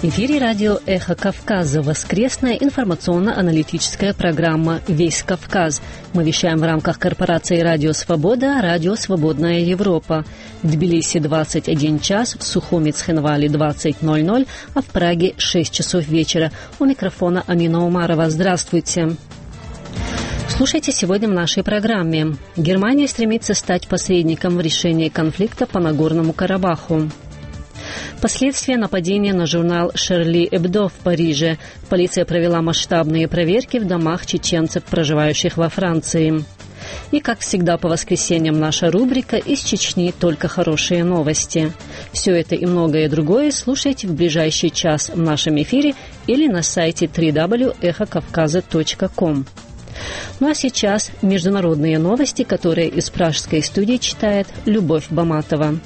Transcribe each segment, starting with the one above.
В эфире радио «Эхо Кавказа», воскресная информационно-аналитическая программа «Весь Кавказ». Мы вещаем в рамках корпорации «Радио Свобода», «Радио Свободная Европа». В Тбилиси 21 час, в Сухуми Цхинвале 20:00, а в Праге 6 часов вечера. У микрофона Амина Умарова. Здравствуйте. Слушайте сегодня в нашей программе. Германия стремится стать посредником в решении конфликта по Нагорному Карабаху. Последствия нападения на журнал «Шарли Эбдо» в Париже. Полиция провела масштабные проверки в домах чеченцев, проживающих во Франции. И, как всегда, по воскресеньям наша рубрика «Из Чечни только хорошие новости». Все это и многое другое слушайте в ближайший час в нашем эфире или на сайте www.эхокавказа.ком. Ну а сейчас международные новости, которые из пражской студии читает Любовь Баматова.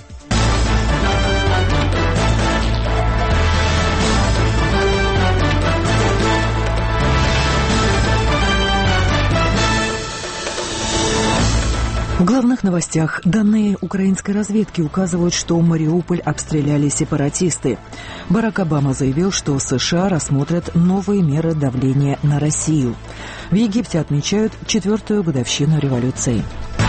В главных новостях данные украинской разведки указывают, что Мариуполь обстреляли сепаратисты. Барак Обама заявил, что США рассмотрят новые меры давления на Россию. В Египте отмечают 4-ю годовщину революции.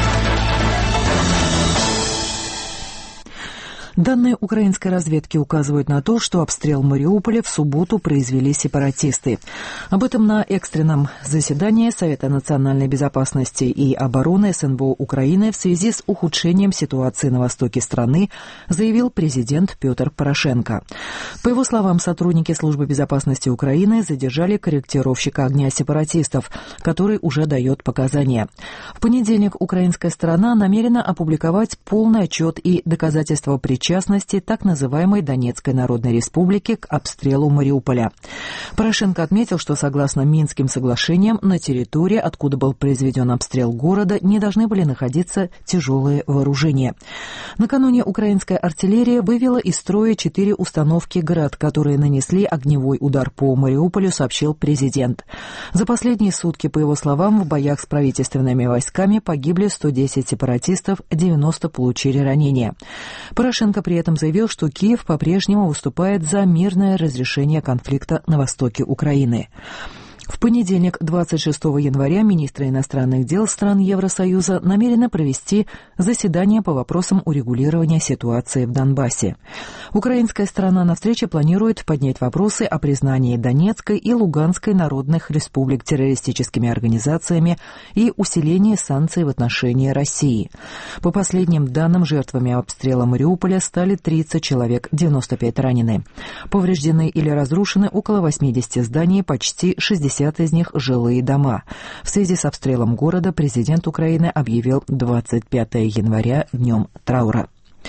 Данные украинской разведки указывают на то, что обстрел Мариуполя в субботу произвели сепаратисты. Об этом на экстренном заседании Совета национальной безопасности и обороны СНБО Украины в связи с ухудшением ситуации на востоке страны заявил президент Петр Порошенко. По его словам, сотрудники Службы безопасности Украины задержали корректировщика огня сепаратистов, который уже дает показания. В понедельник украинская сторона намерена опубликовать полный отчет и доказательства причастности так называемой Донецкой Народной Республики к обстрелу Мариуполя. Порошенко отметил, что согласно Минским соглашениям на территории, откуда был произведен обстрел города, не должны были находиться тяжелые вооружения. Накануне украинская артиллерия вывела из строя 4 установки «Град», которые нанесли огневой удар по Мариуполю, сообщил президент. За последние сутки, по его словам, в боях с правительственными войсками погибли 110 сепаратистов, 90 получили янения. Порошенко при этом заявил, что Киев по-прежнему выступает за мирное разрешение конфликта на востоке Украины. В понедельник, 26 января, министры иностранных дел стран Евросоюза намерены провести заседание по вопросам урегулирования ситуации в Донбассе. Украинская сторона на встрече планирует поднять вопросы о признании Донецкой и Луганской народных республик террористическими организациями и усилении санкций в отношении России. По последним данным, жертвами обстрела Мариуполя стали 30 человек, 95 ранены. Повреждены или разрушены около 80 зданий, почти 60 из них жилые дома. В связи с обстрелом города президент Украины объявил 25 января днем траура.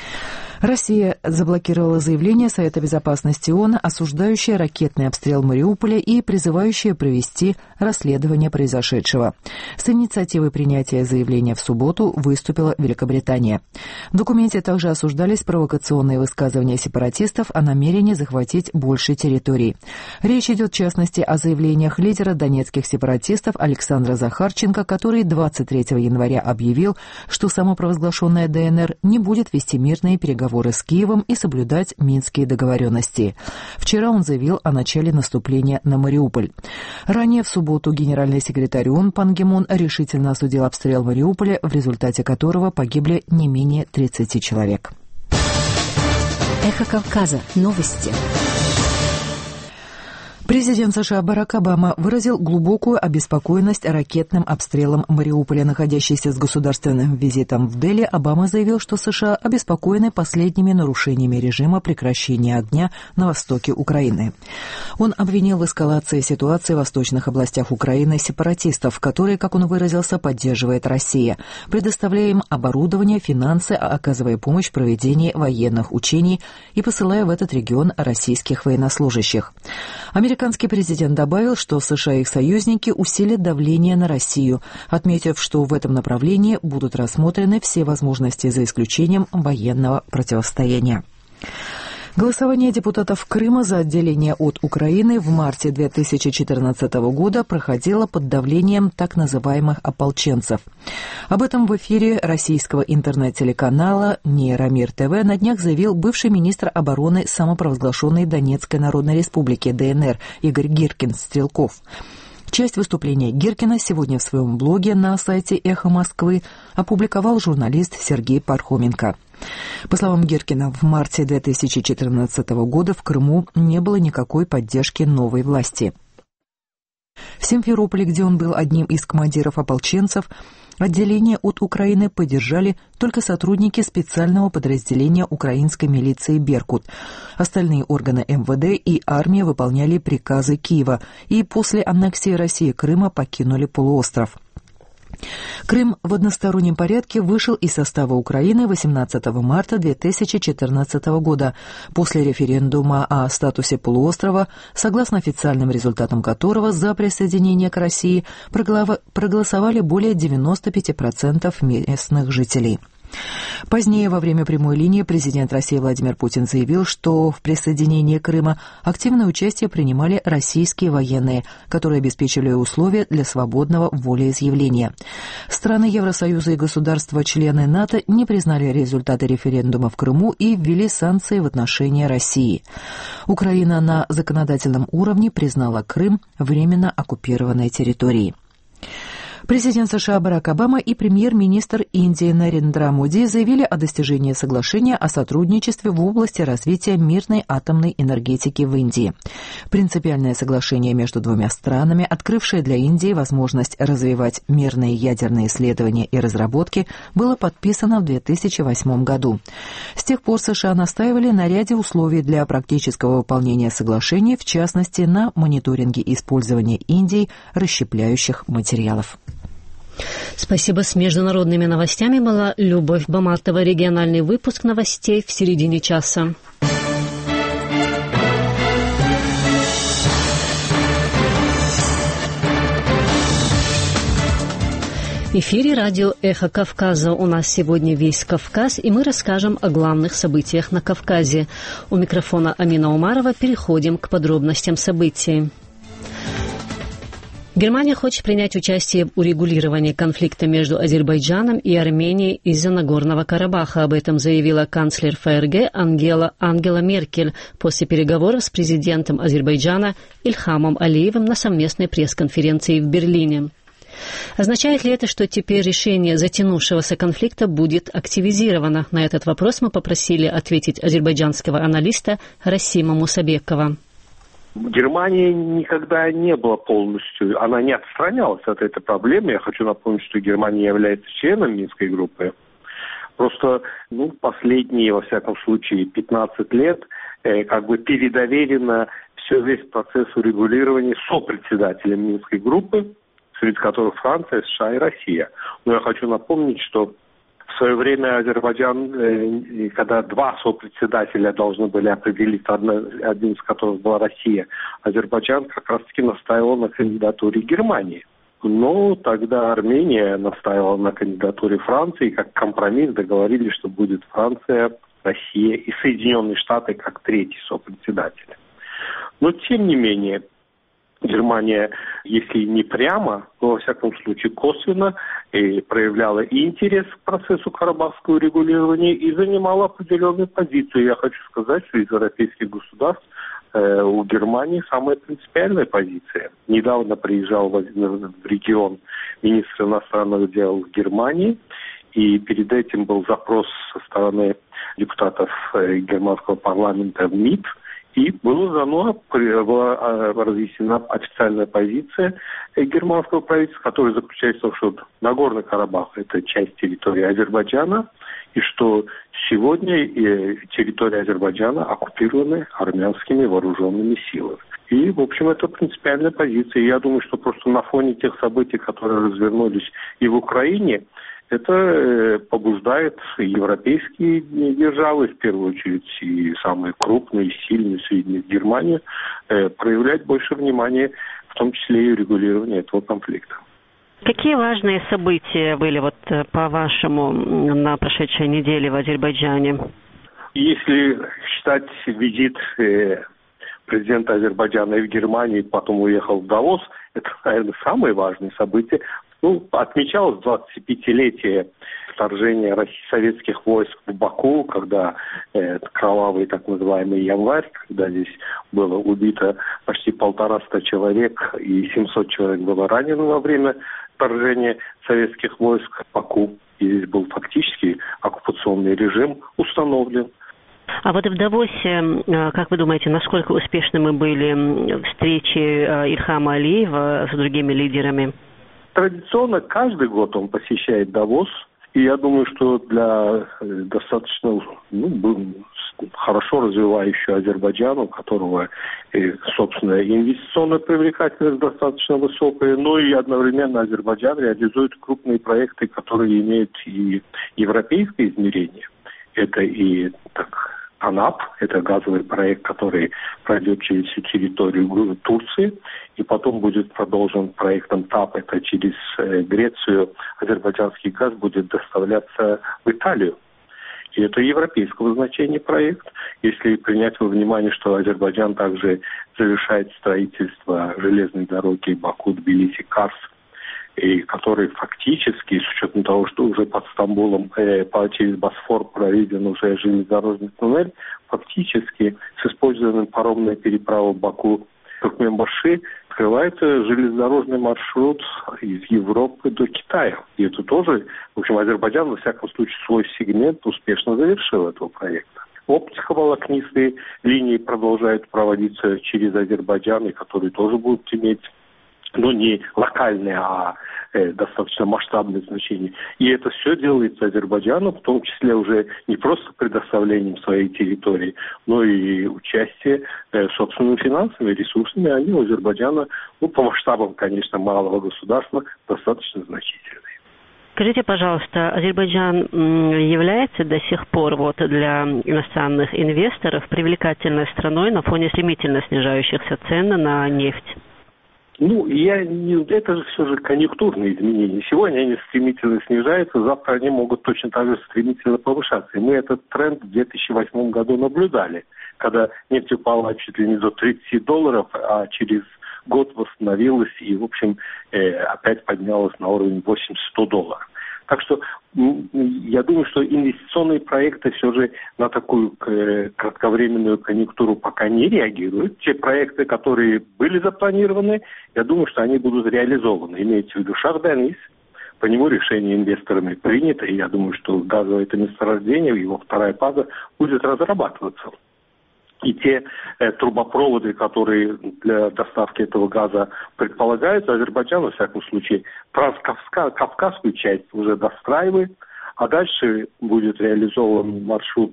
Россия заблокировала заявление Совета безопасности ООН, осуждающее ракетный обстрел Мариуполя и призывающее провести расследование произошедшего. С инициативой принятия заявления в субботу выступила Великобритания. В документе также осуждались провокационные высказывания сепаратистов о намерении захватить больше территорий. Речь идет, в частности, о заявлениях лидера донецких сепаратистов Александра Захарченко, который 23 января объявил, что самопровозглашенная ДНР не будет вести мирные переговоры с Киевом и соблюдать минские договоренности. Вчера он заявил о начале наступления на Мариуполь. Ранее в субботу генеральный секретарь ООН Пан Ги Мун решительно осудил обстрел Мариуполя, в результате которого погибли не менее 30 человек. Эхо Кавказа. Новости. Президент США Барак Обама выразил глубокую обеспокоенность ракетным обстрелом Мариуполя. Находящийся с государственным визитом в Дели, Обама заявил, что США обеспокоены последними нарушениями режима прекращения огня на востоке Украины. Он обвинил в эскалации ситуации в восточных областях Украины сепаратистов, которые, как он выразился, поддерживает Россия, предоставляя им оборудование, финансы, оказывая помощь в проведении военных учений и посылая в этот регион российских военнослужащих. Американский президент добавил, что США и их союзники усилят давление на Россию, отметив, что в этом направлении будут рассмотрены все возможности за исключением военного противостояния. Голосование депутатов Крыма за отделение от Украины в марте 2014 года проходило под давлением так называемых ополченцев. Об этом в эфире российского интернет-телеканала «Нейромир ТВ» на днях заявил бывший министр обороны самопровозглашенной Донецкой Народной Республики ДНР Игорь Гиркин-Стрелков. Часть выступления Гиркина сегодня в своем блоге на сайте «Эхо Москвы» опубликовал журналист Сергей Пархоменко. По словам Гиркина, в марте 2014 года в Крыму не было никакой поддержки новой власти. В Симферополе, где он был одним из командиров ополченцев, отделение от Украины поддержали только сотрудники специального подразделения украинской милиции «Беркут». Остальные органы МВД и армия выполняли приказы Киева и после аннексии России Крыма покинули полуостров. Крым в одностороннем порядке вышел из состава Украины 18 марта 2014 года после референдума о статусе полуострова, согласно официальным результатам которого за присоединение к России проголосовали более 95% местных жителей. Позднее, во время прямой линии, президент России Владимир Путин заявил, что в присоединении Крыма активное участие принимали российские военные, которые обеспечивали условия для свободного волеизъявления. Страны Евросоюза и государства-члены НАТО не признали результаты референдума в Крыму и ввели санкции в отношении России. Украина на законодательном уровне признала Крым временно оккупированной территорией. Президент США Барак Обама и премьер-министр Индии Нарендра Моди заявили о достижении соглашения о сотрудничестве в области развития мирной атомной энергетики в Индии. Принципиальное соглашение между двумя странами, открывшее для Индии возможность развивать мирные ядерные исследования и разработки, было подписано в 2008 году. С тех пор США настаивали на ряде условий для практического выполнения соглашений, в частности, на мониторинге использования Индией расщепляющих материалов. Спасибо. С международными новостями была Любовь Баматова. Региональный выпуск новостей в середине часа. В эфире радио «Эхо Кавказа». У нас сегодня весь Кавказ, и мы расскажем о главных событиях на Кавказе. У микрофона Амина Умарова. Переходим к подробностям событий. Германия хочет принять участие в урегулировании конфликта между Азербайджаном и Арменией из-за Нагорного Карабаха. Об этом заявила канцлер ФРГ Ангела Меркель после переговоров с президентом Азербайджана Ильхамом Алиевым на совместной пресс-конференции в Берлине. Означает ли это, что теперь решение затянувшегося конфликта будет активизировано? На этот вопрос мы попросили ответить азербайджанского аналиста Расима Мусабекова. Германия никогда не была полностью, она не отстранялась от этой проблемы. Я хочу напомнить, что Германия является членом Минской группы. Просто последние, во всяком случае, 15 лет передоверено весь процесс урегулирования сопредседателем Минской группы, среди которых Франция, США и Россия. Но я хочу напомнить, что в свое время Азербайджан, когда два сопредседателя должны были определиться, один из которых была Россия, Азербайджан как раз-таки настаивал на кандидатуре Германии. Но тогда Армения настаивала на кандидатуре Франции, и как компромисс договорились, что будет Франция, Россия и Соединенные Штаты как третий сопредседатель. Но тем не менее, Германия, если не прямо, то, во всяком случае, косвенно проявляла и интерес к процессу карабахского регулирования и занимала определенную позицию. Я хочу сказать, что из европейских государств у Германии самая принципиальная позиция. Недавно приезжал в регион министр иностранных дел в Германии, и перед этим был запрос со стороны депутатов германского парламента в МИД, и была разъяснена официальная позиция германского правительства, которая заключается в том, что Нагорный Карабах – это часть территории Азербайджана, и что сегодня территория Азербайджана оккупирована армянскими вооруженными силами. И, в общем, это принципиальная позиция. И я думаю, что просто на фоне тех событий, которые развернулись и в Украине, это побуждает европейские державы, в первую очередь и самые крупные, сильные, средние Германию, проявлять больше внимания, в том числе и регулированию этого конфликта. Какие важные события были, по-вашему, на прошедшей неделе в Азербайджане? Если считать визит президента Азербайджана в Германию, потом уехал в Давос, это, наверное, самое важное событие. Отмечалось 25-летие вторжения советских войск в Баку, когда кровавый так называемый январь, когда здесь было убито почти 150 человек и 700 человек было ранено во время вторжения советских войск в Баку. И здесь был фактически оккупационный режим установлен. А вот в Давосе, как вы думаете, насколько успешными были встречи Ильхама Алиева с другими лидерами? Традиционно каждый год он посещает Давос, и я думаю, что для достаточно хорошо развивающего Азербайджана, у которого, собственно, инвестиционная привлекательность достаточно высокая, но и одновременно Азербайджан реализует крупные проекты, которые имеют и европейское измерение. Это и ТАНАП, это газовый проект, который пройдет через всю территорию Турции, и потом будет продолжен проектом ТАП, это через Грецию азербайджанский газ будет доставляться в Италию. И это европейского значения проект. Если принять во внимание, что Азербайджан также завершает строительство железной дороги Баку-Тбилиси-Карс, и который фактически, с учетом того, что уже под Стамбулом через Босфор проведен уже железнодорожный туннель, фактически с использованием паромной переправы Баку-Туркменбаши открывается железнодорожный маршрут из Европы до Китая. И это тоже, в общем, Азербайджан, во всяком случае, свой сегмент успешно завершил этого проекта. Оптиковолокнистые линии продолжают проводиться через Азербайджан, и которые тоже будут иметь не локальное, а достаточно масштабное значение. И это все делается Азербайджаном, в том числе уже не просто предоставлением своей территории, но и участие собственными финансовыми ресурсами. Они у Азербайджана, по масштабам, конечно, малого государства, достаточно значительные. Скажите, пожалуйста, Азербайджан является до сих пор для иностранных инвесторов привлекательной страной на фоне стремительно снижающихся цен на нефть? Это же все же конъюнктурные изменения. Сегодня они стремительно снижаются, завтра они могут точно так же стремительно повышаться. И мы этот тренд в 2008 году наблюдали, когда нефть упала чуть ли не до $30, а через год восстановилась и, в общем, опять поднялась на уровень $80-100. Так что я думаю, что инвестиционные проекты все же на такую кратковременную конъюнктуру пока не реагируют. Те проекты, которые были запланированы, я думаю, что они будут реализованы. Имеется в виду Шах-Денис, по нему решение инвесторами принято, и я думаю, что газовое это месторождение, его вторая фаза будет разрабатываться. И те трубопроводы, которые для доставки этого газа предполагаются, Азербайджан, во всяком случае, Кавказскую часть уже достраивает, а дальше будет реализован маршрут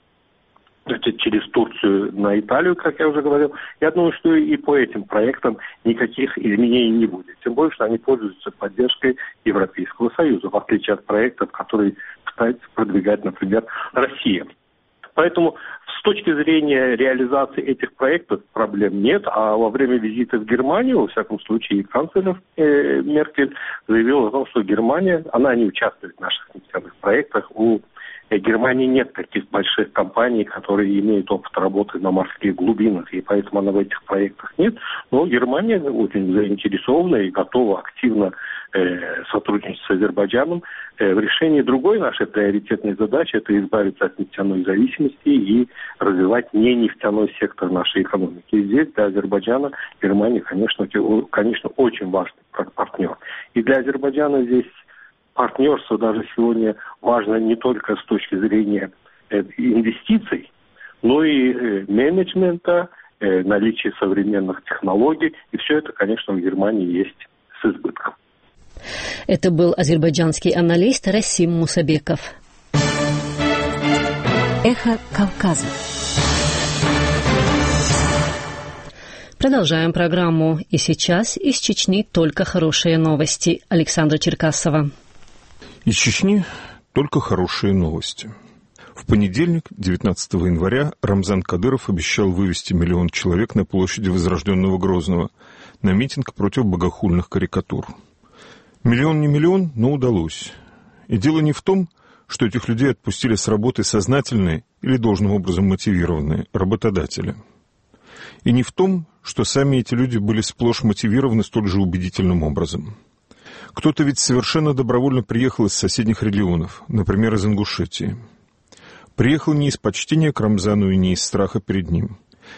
через Турцию на Италию, как я уже говорил. Я думаю, что и по этим проектам никаких изменений не будет. Тем более, что они пользуются поддержкой Европейского Союза, в отличие от проектов, которые пытается продвигать, например, Россия. Поэтому с точки зрения реализации этих проектов проблем нет, а во время визита в Германию, во всяком случае, канцлер Меркель заявила о том, что Германия, она не участвует в наших нефтяных проектах. У Германии нет таких больших компаний, которые имеют опыт работы на морских глубинах, и поэтому она в этих проектах нет. Но Германия очень заинтересована и готова активно сотрудничать с Азербайджаном в решении другой нашей приоритетной задачи – это избавиться от нефтяной зависимости и развивать не нефтяной сектор нашей экономики. И здесь для Азербайджана Германия, конечно, очень важный партнер. И для Азербайджана здесь партнерство даже сегодня важно не только с точки зрения инвестиций, но и менеджмента, наличия современных технологий. И все это, конечно, в Германии есть с избытком. Это был азербайджанский аналист Расим Мусабеков. Эхо Кавказа. Продолжаем программу. И сейчас из Чечни только хорошие новости. Александра Черкасова. Из Чечни только хорошие новости. В понедельник, 19 января, Рамзан Кадыров обещал вывести 1 миллион человек на площади Возрожденного Грозного на митинг против богохульных карикатур. Миллион не миллион, но удалось. И дело не в том, что этих людей отпустили с работы сознательные или должным образом мотивированные работодатели. И не в том, что сами эти люди были сплошь мотивированы столь же убедительным образом. Кто-то ведь совершенно добровольно приехал из соседних регионов, например, из Ингушетии. Приехал не из почтения к Рамзану и не из страха перед ним.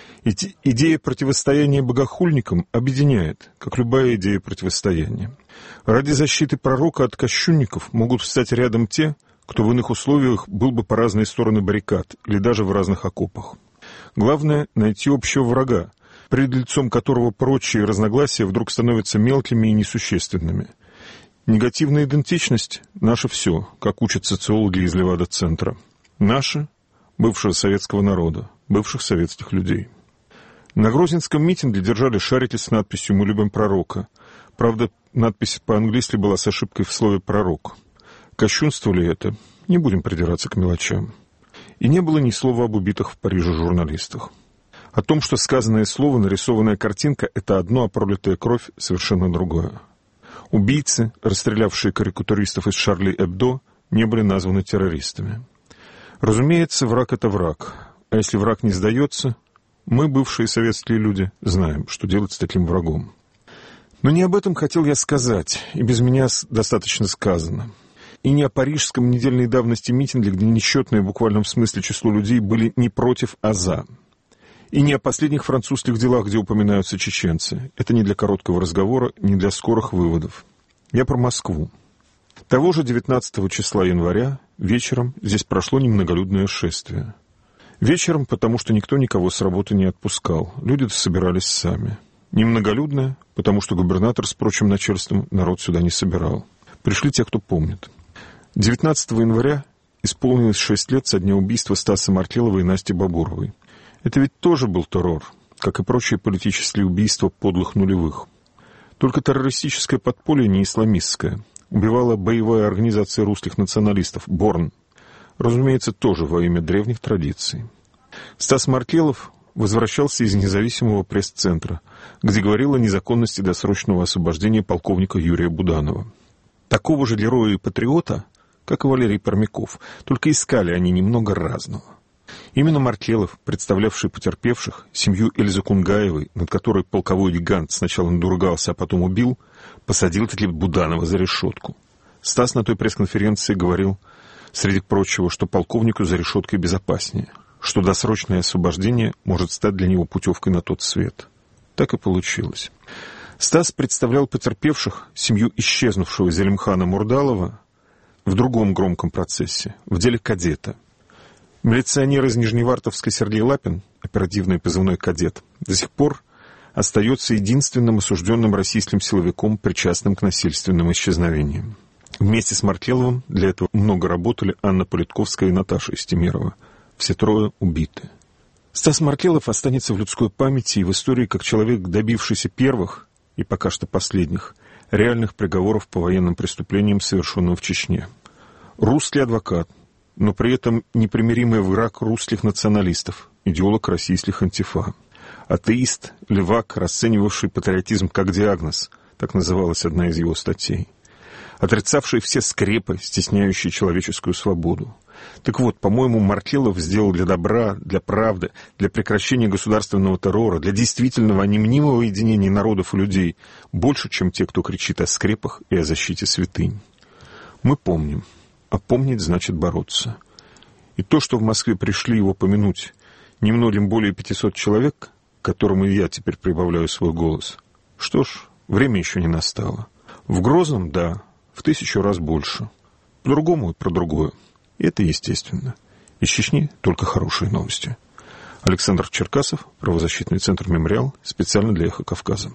Идея противостояния богохульникам объединяет, как любая идея противостояния. Ради защиты пророка от кощунников могут встать рядом те, кто в иных условиях был бы по разные стороны баррикад или даже в разных окопах. Главное — найти общего врага, перед лицом которого прочие разногласия вдруг становятся мелкими и несущественными. Негативная идентичность — наше все, как учат социологи из Левада-центра. Наше — бывшего советского народа, бывших советских людей. На Грозненском митинге держали шарики с надписью «Мы любим пророка». Правда, надпись по-английски была с ошибкой в слове «пророк». Кощунство ли это? Не будем придираться к мелочам. И не было ни слова об убитых в Париже журналистах. О том, что сказанное слово, нарисованная картинка — это одно, а пролитая кровь — совершенно другое. Убийцы, расстрелявшие карикатуристов из Шарли Эбдо, не были названы террористами. Разумеется, враг — это враг. А если враг не сдается, мы, бывшие советские люди, знаем, что делать с таким врагом. Но не об этом хотел я сказать, и без меня достаточно сказано. И не о парижском недельной давности митинге, где несчетное в буквальном смысле число людей были не против, а за. И не о последних французских делах, где упоминаются чеченцы. Это не для короткого разговора, не для скорых выводов. Я про Москву. Того же 19 числа января вечером здесь прошло немноголюдное шествие. Вечером, потому что никто никого с работы не отпускал. Люди-то собирались сами. Немноголюдное, потому что губернатор с прочим начальством народ сюда не собирал. Пришли те, кто помнит. 19 января исполнилось 6 лет со дня убийства Стаса Маркелова и Насти Бабуровой. Это ведь тоже был террор, как и прочие политические убийства подлых нулевых. Только террористическое подполье не исламистское. Убивала боевая организация русских националистов «Борн». Разумеется, тоже во имя древних традиций. Стас Маркелов возвращался из независимого пресс-центра, где говорил о незаконности досрочного освобождения полковника Юрия Буданова. Такого же героя и патриота, как и Валерий Пермяков, только искали они немного разного. Именно Маркелов, представлявший потерпевших, семью Эльзы Кунгаевой, над которой полковой гигант сначала надругался, а потом убил, посадил-таки Буданова за решетку. Стас на той пресс-конференции говорил, среди прочего, что полковнику за решеткой безопаснее, что досрочное освобождение может стать для него путевкой на тот свет. Так и получилось. Стас представлял потерпевших, семью исчезнувшего Зелимхана Мурдалова, в другом громком процессе, в деле кадета. Милиционер из Нижневартовска Сергей Лапин, оперативный позывной «Кадет», до сих пор остается единственным осужденным российским силовиком, причастным к насильственным исчезновениям. Вместе с Маркеловым для этого много работали Анна Политковская и Наташа Истемирова. Все трое убиты. Стас Маркелов останется в людской памяти и в истории как человек, добившийся первых, и пока что последних, реальных приговоров по военным преступлениям, совершенным в Чечне. Русский адвокат, но при этом непримиримый враг русских националистов, идеолог российских антифа. Атеист, левак, расценивавший патриотизм как диагноз, так называлась одна из его статей. Отрицавший все скрепы, стесняющие человеческую свободу. Так вот, по-моему, Маркелов сделал для добра, для правды, для прекращения государственного террора, для действительного, а не мнимого единения народов и людей больше, чем те, кто кричит о скрепах и о защите святынь. Мы помним. А помнить значит бороться. И то, что в Москве пришли его помянуть немногим более 500 человек, к которым и я теперь прибавляю свой голос, что ж, время еще не настало. В Грозном, да, в 1000 раз больше. По-другому и про другое. И это естественно. Из Чечни только хорошие новости. Александр Черкасов, правозащитный центр «Мемориал», специально для «Эхо Кавказа».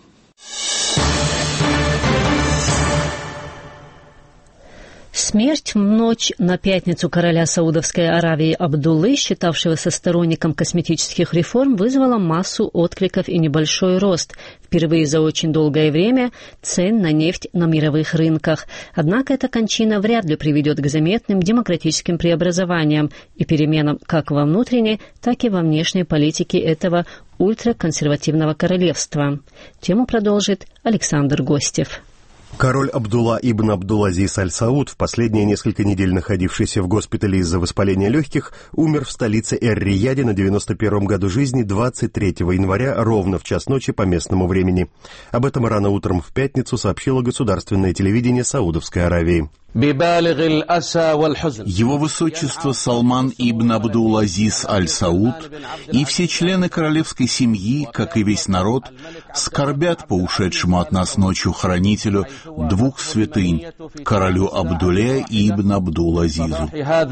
Смерть в ночь на пятницу короля Саудовской Аравии Абдуллы, считавшегося сторонником косметических реформ, вызвала массу откликов и небольшой рост. Впервые за очень долгое время цен на нефть на мировых рынках. Однако эта кончина вряд ли приведет к заметным демократическим преобразованиям и переменам как во внутренней, так и во внешней политике этого ультраконсервативного королевства. Тему продолжит Александр Гостев. Король Абдулла ибн Абдул-Азиз аль-Сауд, в последние несколько недель находившийся в госпитале из-за воспаления легких, умер в столице Эр-Рияде на 91-м году жизни 23 января ровно в час ночи по местному времени. Об этом рано утром в пятницу сообщило государственное телевидение Саудовской Аравии. Его высочество Салман ибн Абдул-Азиз аль-Сауд и все члены королевской семьи, как и весь народ, скорбят по ушедшему от нас ночью хранителю двух святынь, королю Абдулле ибн Абдул-Азизу.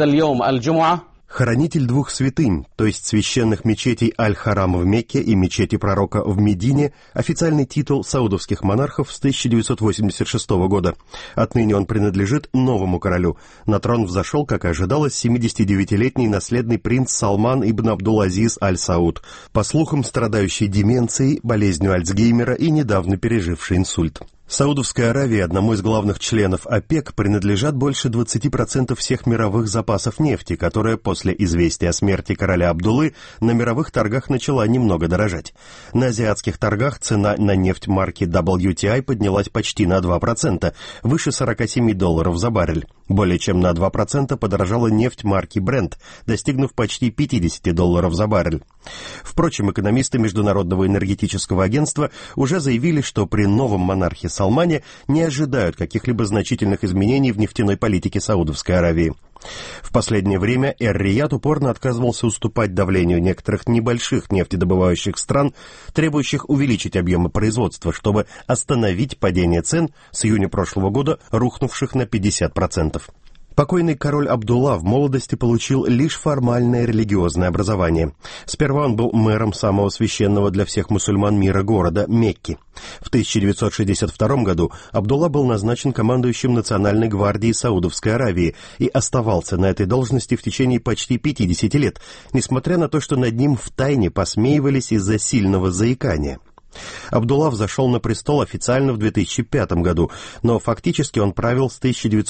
Хранитель двух святынь, то есть священных мечетей Аль-Харам в Мекке и мечети Пророка в Медине, официальный титул саудовских монархов с 1986 года. Отныне он принадлежит новому королю. На трон взошел, как и ожидалось, 79-летний наследный принц Салман ибн Абдул-Азиз аль-Сауд, по слухам страдающий деменцией, болезнью Альцгеймера и недавно переживший инсульт. Саудовской Аравии, одному из главных членов ОПЕК, принадлежат больше 20% всех мировых запасов нефти, которая после известия о смерти короля Абдуллы на мировых торгах начала немного дорожать. На азиатских торгах цена на нефть марки WTI поднялась почти на 2%, выше $47 за баррель. Более чем на 2% подорожала нефть марки Brent, достигнув почти $50 за баррель. Впрочем, экономисты Международного энергетического агентства уже заявили, что при новом монархе Салмане не ожидают каких-либо значительных изменений в нефтяной политике Саудовской Аравии. В последнее время Эр-Рияд упорно отказывался уступать давлению некоторых небольших нефтедобывающих стран, требующих увеличить объемы производства, чтобы остановить падение цен с июня прошлого года, рухнувших на 50%. Покойный король Абдулла в молодости получил лишь формальное религиозное образование. Сперва он был мэром самого священного для всех мусульман мира города Мекки. В 1962 году Абдулла был назначен командующим Национальной гвардией Саудовской Аравии и оставался на этой должности в течение почти 50 лет, несмотря на то, что над ним втайне посмеивались из-за сильного заикания. Абдулла взошел на престол официально в 2005 году, но фактически он правил с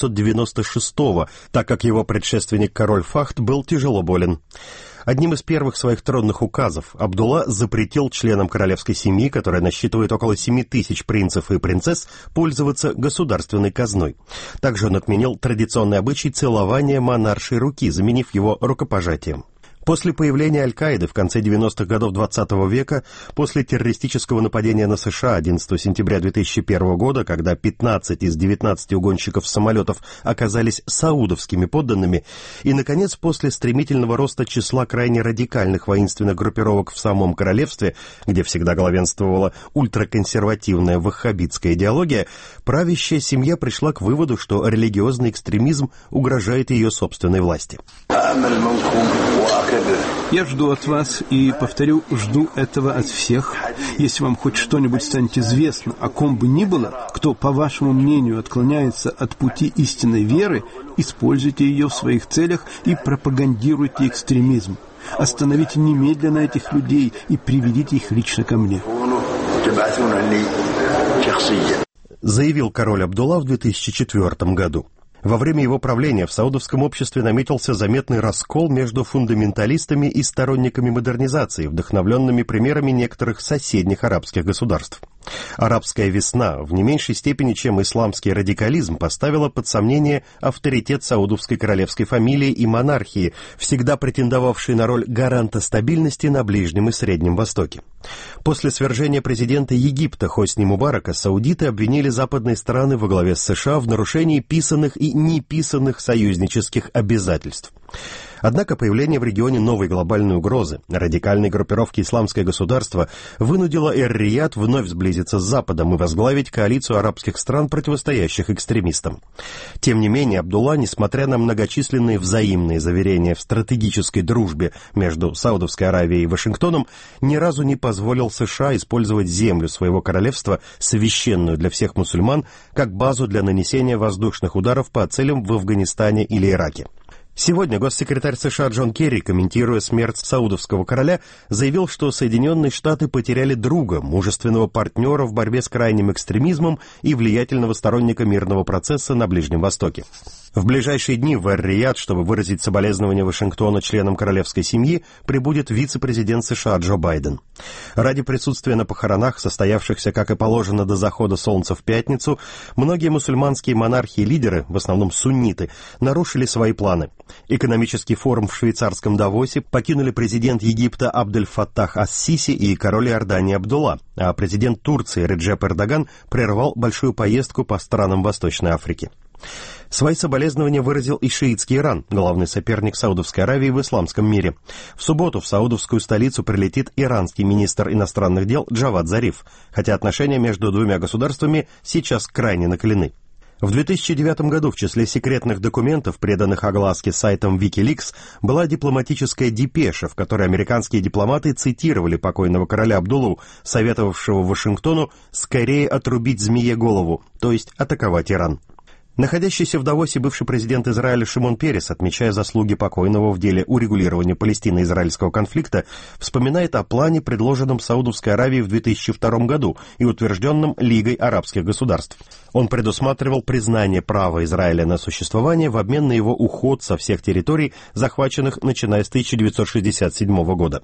1996, так как его предшественник король Фахд был тяжело болен. Одним из первых своих тронных указов Абдулла запретил членам королевской семьи, которая насчитывает около 7 тысяч принцев и принцесс, пользоваться государственной казной. Также он отменил традиционный обычай целования монаршей руки, заменив его рукопожатием. После появления Аль-Каиды в конце 90-х годов XX века, после террористического нападения на США 11 сентября 2001 года, когда 15 из 19 угонщиков самолетов оказались саудовскими подданными, и, наконец, после стремительного роста числа крайне радикальных воинственных группировок в самом королевстве, где всегда главенствовала ультраконсервативная ваххабитская идеология, правящая семья пришла к выводу, что религиозный экстремизм угрожает ее собственной власти. Я жду от вас и, повторю, жду этого от всех. Если вам хоть что-нибудь станет известно о ком бы ни было, кто, по вашему мнению, отклоняется от пути истинной веры, используйте ее в своих целях и пропагандируйте экстремизм. Остановите немедленно этих людей и приведите их лично ко мне. Заявил король Абдулла в 2004 году. Во время его правления в саудовском обществе наметился заметный раскол между фундаменталистами и сторонниками модернизации, вдохновленными примерами некоторых соседних арабских государств. Арабская весна в не меньшей степени, чем исламский радикализм, поставила под сомнение авторитет саудовской королевской фамилии и монархии, всегда претендовавшей на роль гаранта стабильности на Ближнем и Среднем Востоке. После свержения президента Египта Хосни Мубарака саудиты обвинили западные страны во главе с США в нарушении писанных и неписанных союзнических обязательств. Однако появление в регионе новой глобальной угрозы, радикальной группировки «Исламское государство», вынудило Эр-Рияд вновь сблизиться с Западом и возглавить коалицию арабских стран, противостоящих экстремистам. Тем не менее, Абдулла, несмотря на многочисленные взаимные заверения в стратегической дружбе между Саудовской Аравией и Вашингтоном, ни разу не позволил США использовать землю своего королевства, священную для всех мусульман, как базу для нанесения воздушных ударов по целям в Афганистане или Ираке. Сегодня госсекретарь США Джон Керри, комментируя смерть саудовского короля, заявил, что Соединенные Штаты потеряли друга, мужественного партнера в борьбе с крайним экстремизмом и влиятельного сторонника мирного процесса на Ближнем Востоке. В ближайшие дни в Эр-Рияд, чтобы выразить соболезнования Вашингтона членам королевской семьи, прибудет вице-президент США Джо Байден. Ради присутствия на похоронах, состоявшихся, как и положено, до захода солнца в пятницу, многие мусульманские монархи и лидеры, в основном сунниты, нарушили свои планы. Экономический форум в швейцарском Давосе покинули президент Египта Абдель-Фаттах ас-Сиси и король Иордании Абдулла, а президент Турции Реджеп Эрдоган прервал большую поездку по странам Восточной Африки. Свои соболезнования выразил и шиитский Иран, главный соперник Саудовской Аравии в исламском мире. В субботу в саудовскую столицу прилетит иранский министр иностранных дел Джавад Зариф, хотя отношения между двумя государствами сейчас крайне накалены. В 2009 году в числе секретных документов, преданных огласке сайтом Wikileaks, была дипломатическая депеша, в которой американские дипломаты цитировали покойного короля Абдуллу, советовавшего Вашингтону скорее отрубить змее голову, то есть атаковать Иран. Находящийся в Давосе бывший президент Израиля Шимон Перес, отмечая заслуги покойного в деле урегулирования палестино-израильского конфликта, вспоминает о плане, предложенном Саудовской Аравией в 2002 году и утвержденном Лигой арабских государств. Он предусматривал признание права Израиля на существование в обмен на его уход со всех территорий, захваченных начиная с 1967 года.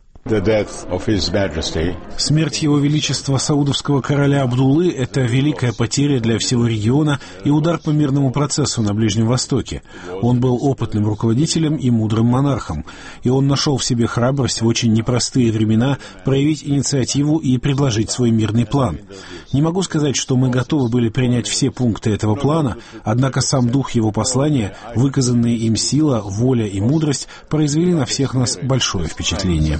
Смерть Его Величества Саудовского короля Абдуллы – это великая потеря для всего региона и удар по мирному процессу на Ближнем Востоке. Он был опытным руководителем и мудрым монархом, и он нашел в себе храбрость в очень непростые времена проявить инициативу и предложить свой мирный план. Не могу сказать, что мы готовы были принять все пункты этого плана, однако сам дух его послания, выказанные им сила, воля и мудрость произвели на всех нас большое впечатление.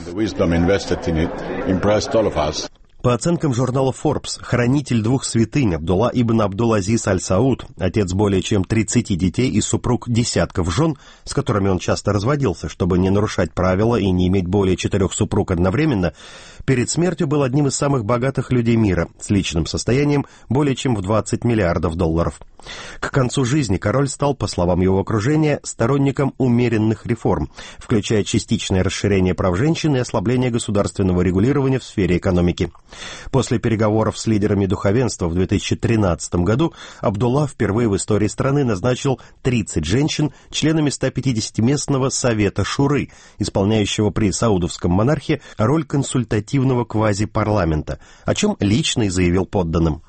По оценкам журнала Forbes, хранитель двух святынь Абдулла ибн Абдул-Азиз аль-Сауд, отец более чем 30 детей и супруг десятков жен, с которыми он часто разводился, чтобы не нарушать правила и не иметь более 4 супруг одновременно, перед смертью был одним из самых богатых людей мира, с личным состоянием более чем в 20 миллиардов долларов. К концу жизни король стал, по словам его окружения, сторонником умеренных реформ, включая частичное расширение прав женщин и ослабление государственного регулирования в сфере экономики. После переговоров с лидерами духовенства в 2013 году Абдулла впервые в истории страны назначил 30 женщин членами 150-местного Совета Шуры, исполняющего при саудовском монархе роль консультативного квазипарламента, о чем лично и заявил подданным.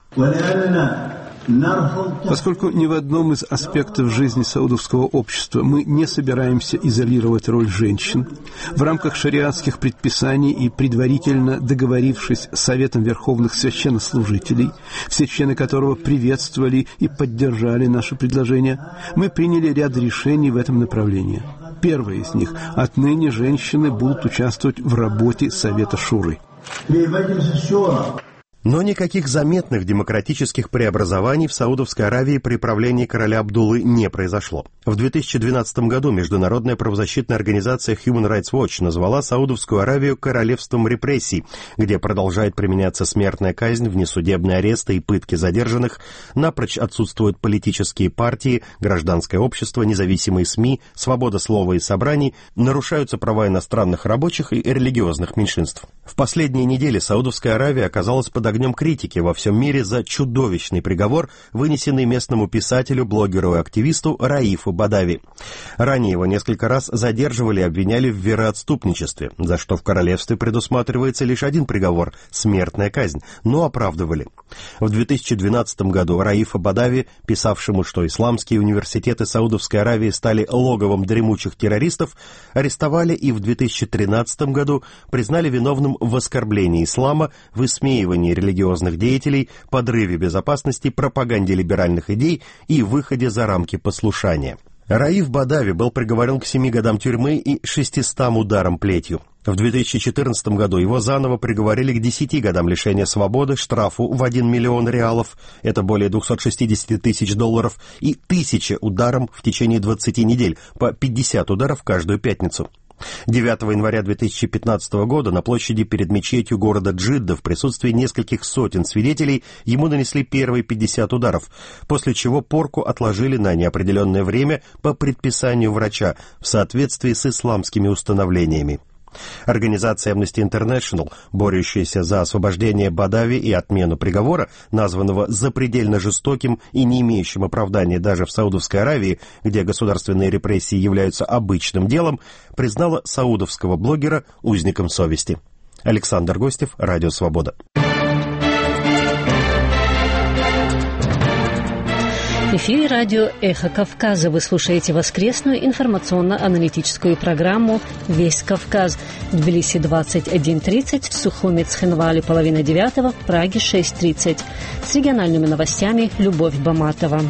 Поскольку ни в одном из аспектов жизни саудовского общества мы не собираемся изолировать роль женщин, в рамках шариатских предписаний и предварительно договорившись с Советом Верховных Священнослужителей, все члены которого приветствовали и поддержали наше предложение, мы приняли ряд решений в этом направлении. Первое из них – отныне женщины будут участвовать в работе Совета Шуры. Но никаких заметных демократических преобразований в Саудовской Аравии при правлении короля Абдуллы не произошло. В 2012 году международная правозащитная организация Human Rights Watch назвала Саудовскую Аравию королевством репрессий, где продолжает применяться смертная казнь, внесудебные аресты и пытки задержанных, напрочь отсутствуют политические партии, гражданское общество, независимые СМИ, свобода слова и собраний, нарушаются права иностранных рабочих и религиозных меньшинств. В последние недели Саудовская Аравия оказалась под огнем критики во всем мире за чудовищный приговор, вынесенный местному писателю, блогеру и активисту Раифу Бадави. Ранее его несколько раз задерживали и обвиняли в вероотступничестве, за что в королевстве предусматривается лишь один приговор – смертная казнь, но оправдывали. В 2012 году Раифа Бадави, писавшему, что исламские университеты Саудовской Аравии стали логовом дремучих террористов, арестовали и в 2013 году признали виновным в оскорблении ислама, высмеивании религиозных деятелей, подрыве безопасности, пропаганде либеральных идей и выходе за рамки послушания. Раиф Бадави был приговорен к 7 годам тюрьмы и 600 ударам плетью. В 2014 году его заново приговорили к 10 годам лишения свободы, штрафу в 1 миллион реалов, это более 260 тысяч долларов, и 1000 ударам в течение 20 недель, по 50 ударов каждую пятницу. 9 января 2015 года на площади перед мечетью города Джидда в присутствии нескольких сотен свидетелей ему нанесли первые 50 ударов, после чего порку отложили на неопределенное время по предписанию врача в соответствии с исламскими установлениями. Организация Amnesty International, борющаяся за освобождение Бадави и отмену приговора, названного запредельно жестоким и не имеющим оправдания даже в Саудовской Аравии, где государственные репрессии являются обычным делом, признала саудовского блогера узником совести. Александр Гостев, Радио Свобода. В эфире радио «Эхо Кавказа». Вы слушаете воскресную информационно-аналитическую программу «Весь Кавказ». В Тбилиси 21:30, в Сухуми, Цхинвале 8:30, в Праге 6:30. С региональными новостями Любовь Баматова.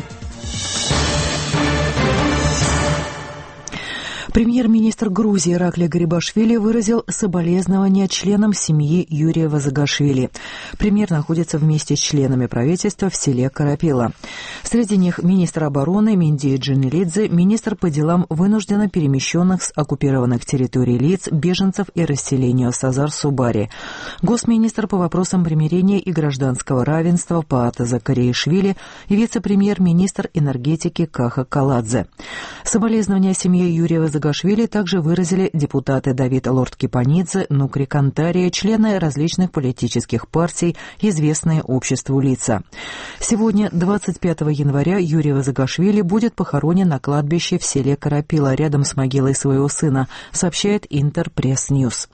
Премьер-министр Грузии Иракли Гарибашвили выразил соболезнования членам семьи Юрия Вазагашвили. Премьер находится вместе с членами правительства в селе Карапила. Среди них министр обороны Минди Джанилидзе, министр по делам вынужденно перемещенных с оккупированных территорий лиц, беженцев и расселению Сазар Субари, госминистр по вопросам примирения и гражданского равенства Паата Закариишвили и вице-премьер-министр энергетики Каха Каладзе. Соболезнования семье Юрия Вазагашвили также выразили депутаты Давид Лорд-Кипанидзе, Нукри Кантария, члены различных политических партий, известные обществу лица. Сегодня, 25 января, Юрий Вазагашвили будет похоронен на кладбище в селе Карапила, рядом с могилой своего сына, сообщает Интерпресс-Ньюс.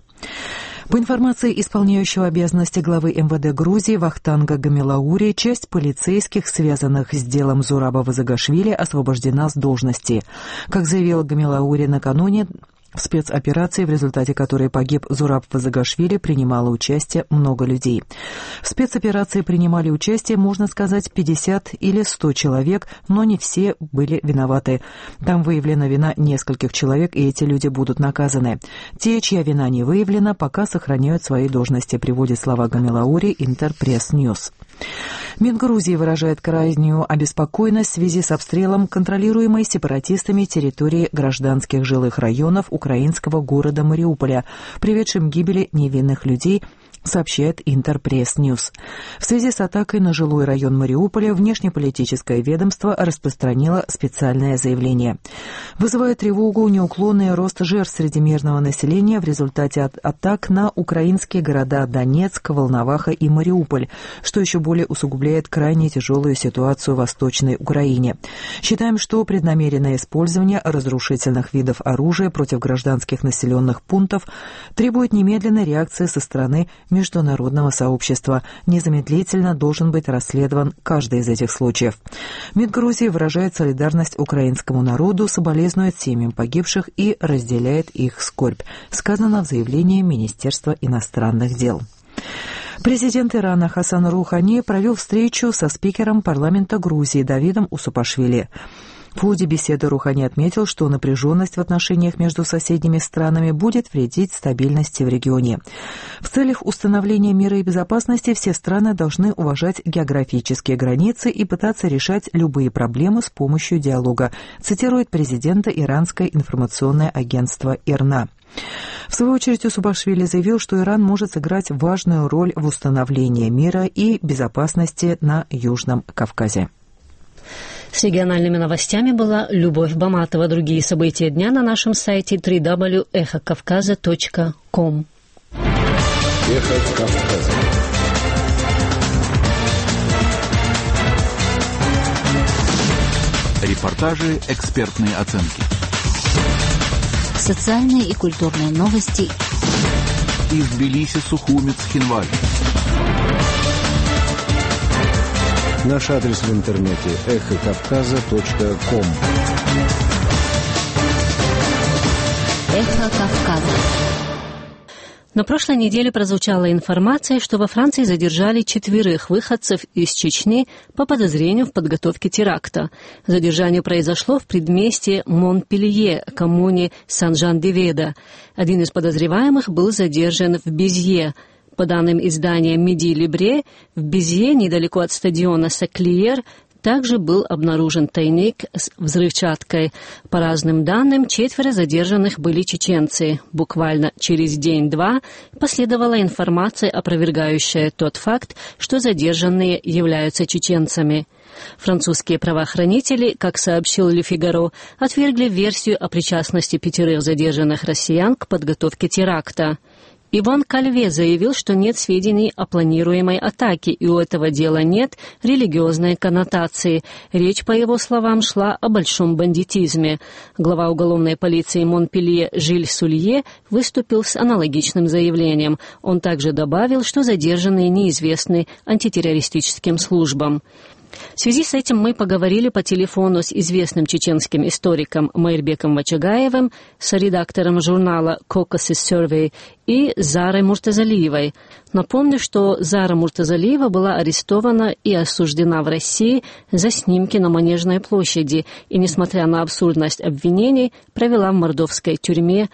По информации исполняющего обязанности главы МВД Грузии Вахтанга Гамилаури, часть полицейских, связанных с делом Зураба Вазагашвили, освобождена с должности. Как заявил Гамилаури накануне, в спецоперации, в результате которой погиб Зураб Вазагашвили, принимало участие много людей. В спецоперации принимали участие, можно сказать, 50 или 100 человек, но не все были виноваты. Там выявлена вина нескольких человек, и эти люди будут наказаны. Те, чья вина не выявлена, пока сохраняют свои должности, приводит слова Гамилаури Интерпресс-Ньюс. МИД Грузии выражает крайнюю обеспокоенность в связи с обстрелом контролируемой сепаратистами территории гражданских жилых районов украинского города Мариуполя, приведшим к гибели невинных людей, сообщает Интерпресс-Ньюс. В связи с атакой на жилой район Мариуполя внешнеполитическое ведомство распространило специальное заявление. Вызывает тревогу неуклонный рост жертв среди мирного населения в результате атак на украинские города Донецк, Волноваха и Мариуполь, что еще более усугубляет крайне тяжелую ситуацию в Восточной Украине. Считаем, что преднамеренное использование разрушительных видов оружия против гражданских населенных пунктов требует немедленной реакции со стороны международного сообщества. Незамедлительно должен быть расследован каждый из этих случаев. МИД Грузии выражает солидарность украинскому народу, соболезнует семьям погибших и разделяет их скорбь, сказано в заявлении Министерства иностранных дел. Президент Ирана Хасан Рухани провел встречу со спикером парламента Грузии Давидом Усупашвили. В ходе беседы Рухани отметил, что напряженность в отношениях между соседними странами будет вредить стабильности в регионе. В целях установления мира и безопасности все страны должны уважать географические границы и пытаться решать любые проблемы с помощью диалога, цитирует президента иранское информационное агентство ИРНА. В свою очередь Усупашвили заявил, что Иран может сыграть важную роль в установлении мира и безопасности на Южном Кавказе. С региональными новостями была Любовь Баматова. Другие события дня на нашем сайте www.эхокавказа.ком. Эхо Кавказа. Репортажи, экспертные оценки. Социальные и культурные новости. Из Тбилиси, Сухуми, Цхинвале. Наш адрес в интернете эхокавказа.ком. Эхо Кавказа. На прошлой неделе прозвучала информация, что во Франции задержали 4 выходцев из Чечни по подозрению в подготовке теракта. Задержание произошло в предместье Монпелье, коммуне Сан-Жан-де-Веда. Один из подозреваемых был задержан в Безье. По данным издания «Миди Либре», в Безье, недалеко от стадиона Саклиер, Также был обнаружен тайник с взрывчаткой. По разным данным, 4 задержанных были чеченцы. Буквально через день-два последовала информация, опровергающая тот факт, что задержанные являются чеченцами. Французские правоохранители, как сообщил Le Figaro, отвергли версию о причастности 5 задержанных россиян к подготовке теракта. Иван Кальве заявил, что нет сведений о планируемой атаке, и у этого дела нет религиозной коннотации. Речь, по его словам, шла о большом бандитизме. Глава уголовной полиции Монпелье Жиль Сулье выступил с аналогичным заявлением. Он также добавил, что задержанные неизвестны антитеррористическим службам. В связи с этим мы поговорили по телефону с известным чеченским историком Майрбеком Вачагаевым, с редактором журнала Caucasus Survey и Зарой Муртазалиевой. Напомню, что Зара Муртазалиева была арестована и осуждена в России за снимки на Манежной площади и, несмотря на абсурдность обвинений, провела в мордовской тюрьме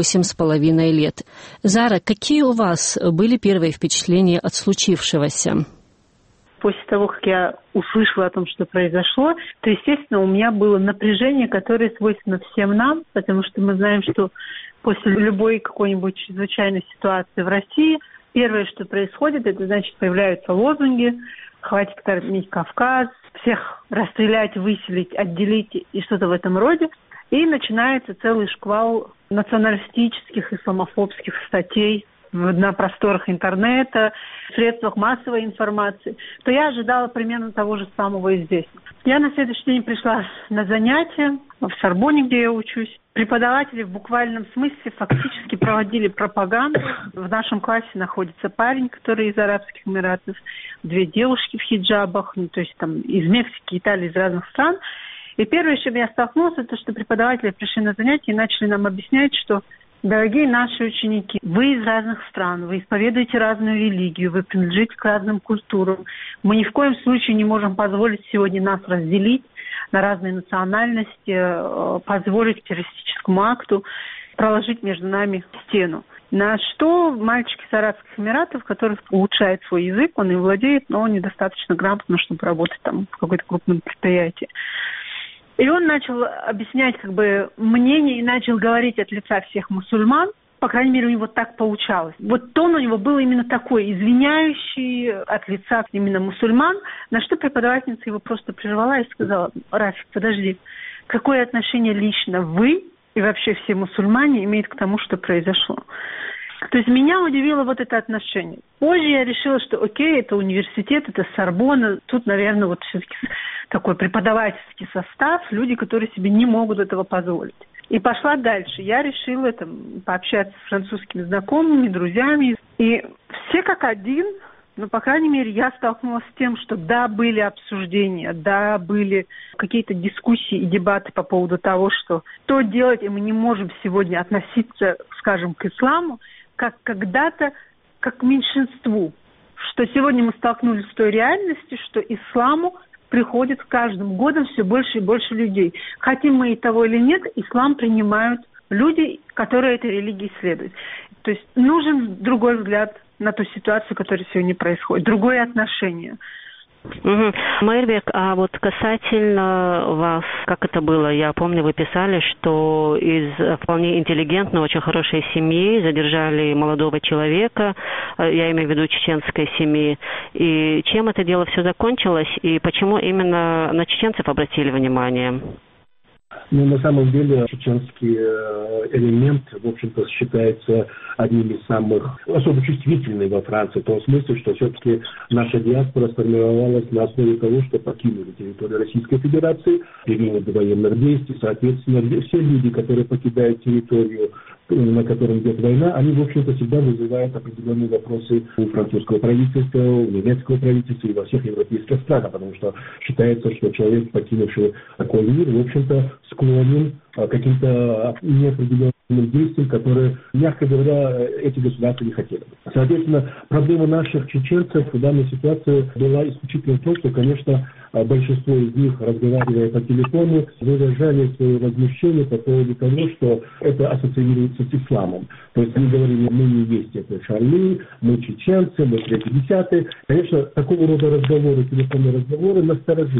8,5 лет. Зара, какие у вас были первые впечатления от случившегося? После того, как я услышала о том, что произошло, то, естественно, у меня было напряжение, которое свойственно всем нам, потому что мы знаем, что после любой какой-нибудь чрезвычайной ситуации в России, первое, что происходит, это значит, появляются лозунги «Хватит кормить Кавказ», «Всех расстрелять, выселить, отделить» и что-то в этом роде. И начинается целый шквал националистических, исламофобских статей на просторах интернета, в средствах массовой информации, то я ожидала примерно того же самого и здесь. Я на следующий день пришла на занятия в Сорбоне, где я учусь. Преподаватели в буквальном смысле фактически проводили пропаганду. В нашем классе находится парень, который из Арабских Эмиратов, 2 девушки в хиджабах, то есть там из Мексики, Италии, из разных стран. И первое, с чем я столкнулась, это что преподаватели пришли на занятия и начали нам объяснять, что дорогие наши ученики, вы из разных стран, вы исповедуете разную религию, вы принадлежите к разным культурам. Мы ни в коем случае не можем позволить сегодня нас разделить на разные национальности, позволить террористическому акту проложить между нами стену. На что мальчик из Арабских Эмиратов, который улучшает свой язык, он и владеет, но он недостаточно грамотно, чтобы работать там в какой-то крупном предприятии. И он начал объяснять мнение и начал говорить от лица всех мусульман. По крайней мере, у него так получалось. Вот тон у него был именно такой, извиняющий от лица именно мусульман, на что преподавательница его просто прервала и сказала: «Рафик, подожди, какое отношение лично вы и вообще все мусульмане имеют к тому, что произошло?» То есть меня удивило вот это отношение. Позже я решила, что окей, это университет, это Сорбонна, тут, наверное, вот все-таки такой преподавательский состав, люди, которые себе не могут этого позволить. И пошла дальше. Я решила пообщаться с французскими знакомыми, друзьями. И все как один, по крайней мере, я столкнулась с тем, что да, были обсуждения, да, были какие-то дискуссии и дебаты по поводу того, что делать, и мы не можем сегодня относиться, скажем, к исламу, как когда-то, как к меньшинству. Что сегодня мы столкнулись с той реальностью, что исламу приходит каждым годом все больше и больше людей. Хотим мы и того или нет, ислам принимают люди, которые этой религии следуют. То есть нужен другой взгляд на ту ситуацию, которая сегодня происходит, другое отношение. Майрбек, а вот касательно вас, как это было? Я помню, вы писали, что из вполне интеллигентной, очень хорошей семьи задержали молодого человека, я имею в виду чеченской семьи. И чем это дело все закончилось, и почему именно на чеченцев обратили внимание? На самом деле чеченский элемент, в общем-то, считается одним из самых особо чувствительных во Франции, в том смысле, что все-таки наша диаспора сформировалась на основе того, что покинули территорию Российской Федерации в период военных действий. Соответственно, все люди, которые покидают территорию, на которой идет война, они, в общем-то, всегда вызывают определенные вопросы у французского правительства, у немецкого правительства и во всех европейских странах, потому что считается, что человек, покинувший такой мир, в общем-то, склонен к каким-то неопределенным действиям, которые, мягко говоря, эти государства не хотели. Соответственно, проблема наших чеченцев в данной ситуации была исключительно в том, что, конечно, большинство из них, разговаривая по телефону, выражали свое возмущение по поводу того, что это ассоциируется с исламом. То есть они говорили, мы не есть это Шарли, мы чеченцы, мы 3-10. Конечно, такого рода разговоры, телефонные разговоры насторожили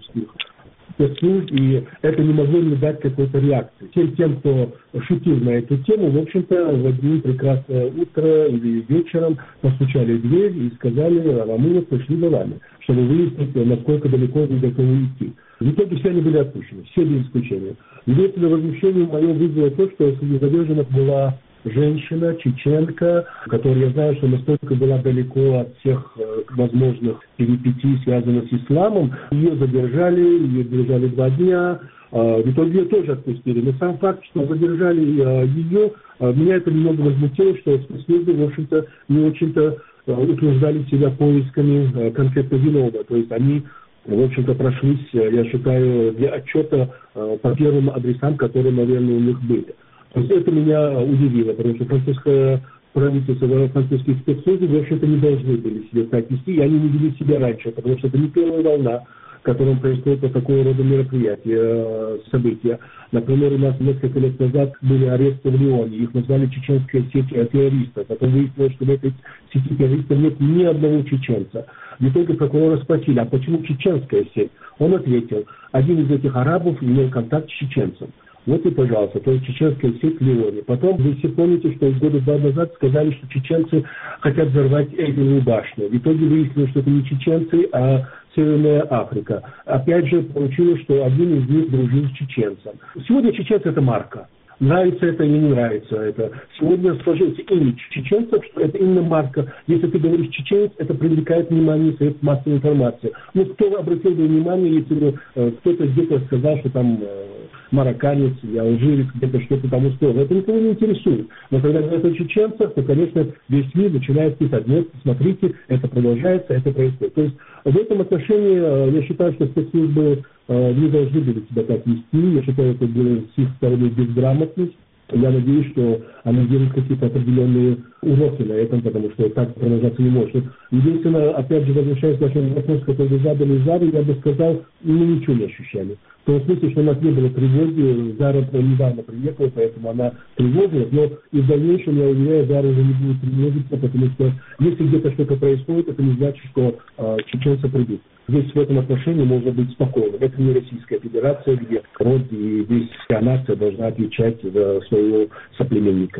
спецслужб, и это не могло не дать какой-то реакции. Тем, кто шутил на эту тему, в общем-то, в один прекрасное утро или вечером постучали в дверь и сказали, а мы вот пришли за вами, чтобы выяснить, насколько далеко вы готовы идти. В итоге все они были отпущены, все без исключения. Единственное возмущение мое вызвало то, что среди задержанных была женщина, чеченка, которая, я знаю, что настолько была далеко от всех возможных перипетий, связанных с исламом. Ее задержали 2 дня, в итоге ее тоже отпустили. Но сам факт, что задержали ее, меня это немного возмутило, что спецслужбы, в общем-то, не очень-то утруждали себя поисками конкретно виновного. То есть они, в общем-то, прошлись, я считаю, для отчета по первым адресам, которые, наверное, у них были. То есть это меня удивило, потому что французское правительство, французские спецслужбы, в общем-то, не должны были себя так вести, и они не вели себя раньше, потому что это не первая волна, в котором происходит такого рода мероприятия, события. Например, у нас несколько лет назад были аресты в Лионе, их назвали чеченская сеть террористов. Потом выяснилось, что в этой сети террористов нет ни одного чеченца. В итоге прокурора спросили, а почему чеченская сеть? Он ответил, один из этих арабов имел контакт с чеченцем. Вот и, пожалуйста, то есть чеченская сеть в Лионе. Потом вы все помните, что года 2 назад сказали, что чеченцы хотят взорвать Эйфелеву башню. В итоге выяснилось, что это не чеченцы, а Северная Африка. Опять же, получилось, что один из них дружил с чеченцем. Сегодня чеченцы – это марка. Нравится это или не нравится это. Сегодня сложился имидж чеченцев, что это именно марка. Если ты говоришь чеченец, это привлекает внимание средств массовой информации. Ну, кто обратил бы внимание, если бы кто-то где-то сказал, что там марокканец, алжирец, где-то что-то там устроил. Это никого не интересует. Но когда говорят о чеченцах, то, конечно, весь мир начинает писать. Нет, смотрите, это продолжается, это происходит. То есть в этом отношении я считаю, что спецслужбы не должны были себя так вести. Я считаю, это было с их стороны безграмотность. Я надеюсь, что они делают какие-то определенные уроки на этом, потому что так продолжаться не может. Единственное, опять же, возвращаясь к вашему вопросу, который вы задали Заре, я бы сказал, мы ничего не ощущали. В том смысле, что у нас не было тревоги, Зара недавно приехала, поэтому она тревожилась, но и в дальнейшем, я уверяю, Зара уже не будет тревожиться, потому что если где-то что-то происходит, это не значит, что чеченцы придут. Здесь в этом отношении можно быть спокойным. Это не Российская Федерация, где род и весь вся нация должна отвечать за своего соплеменника.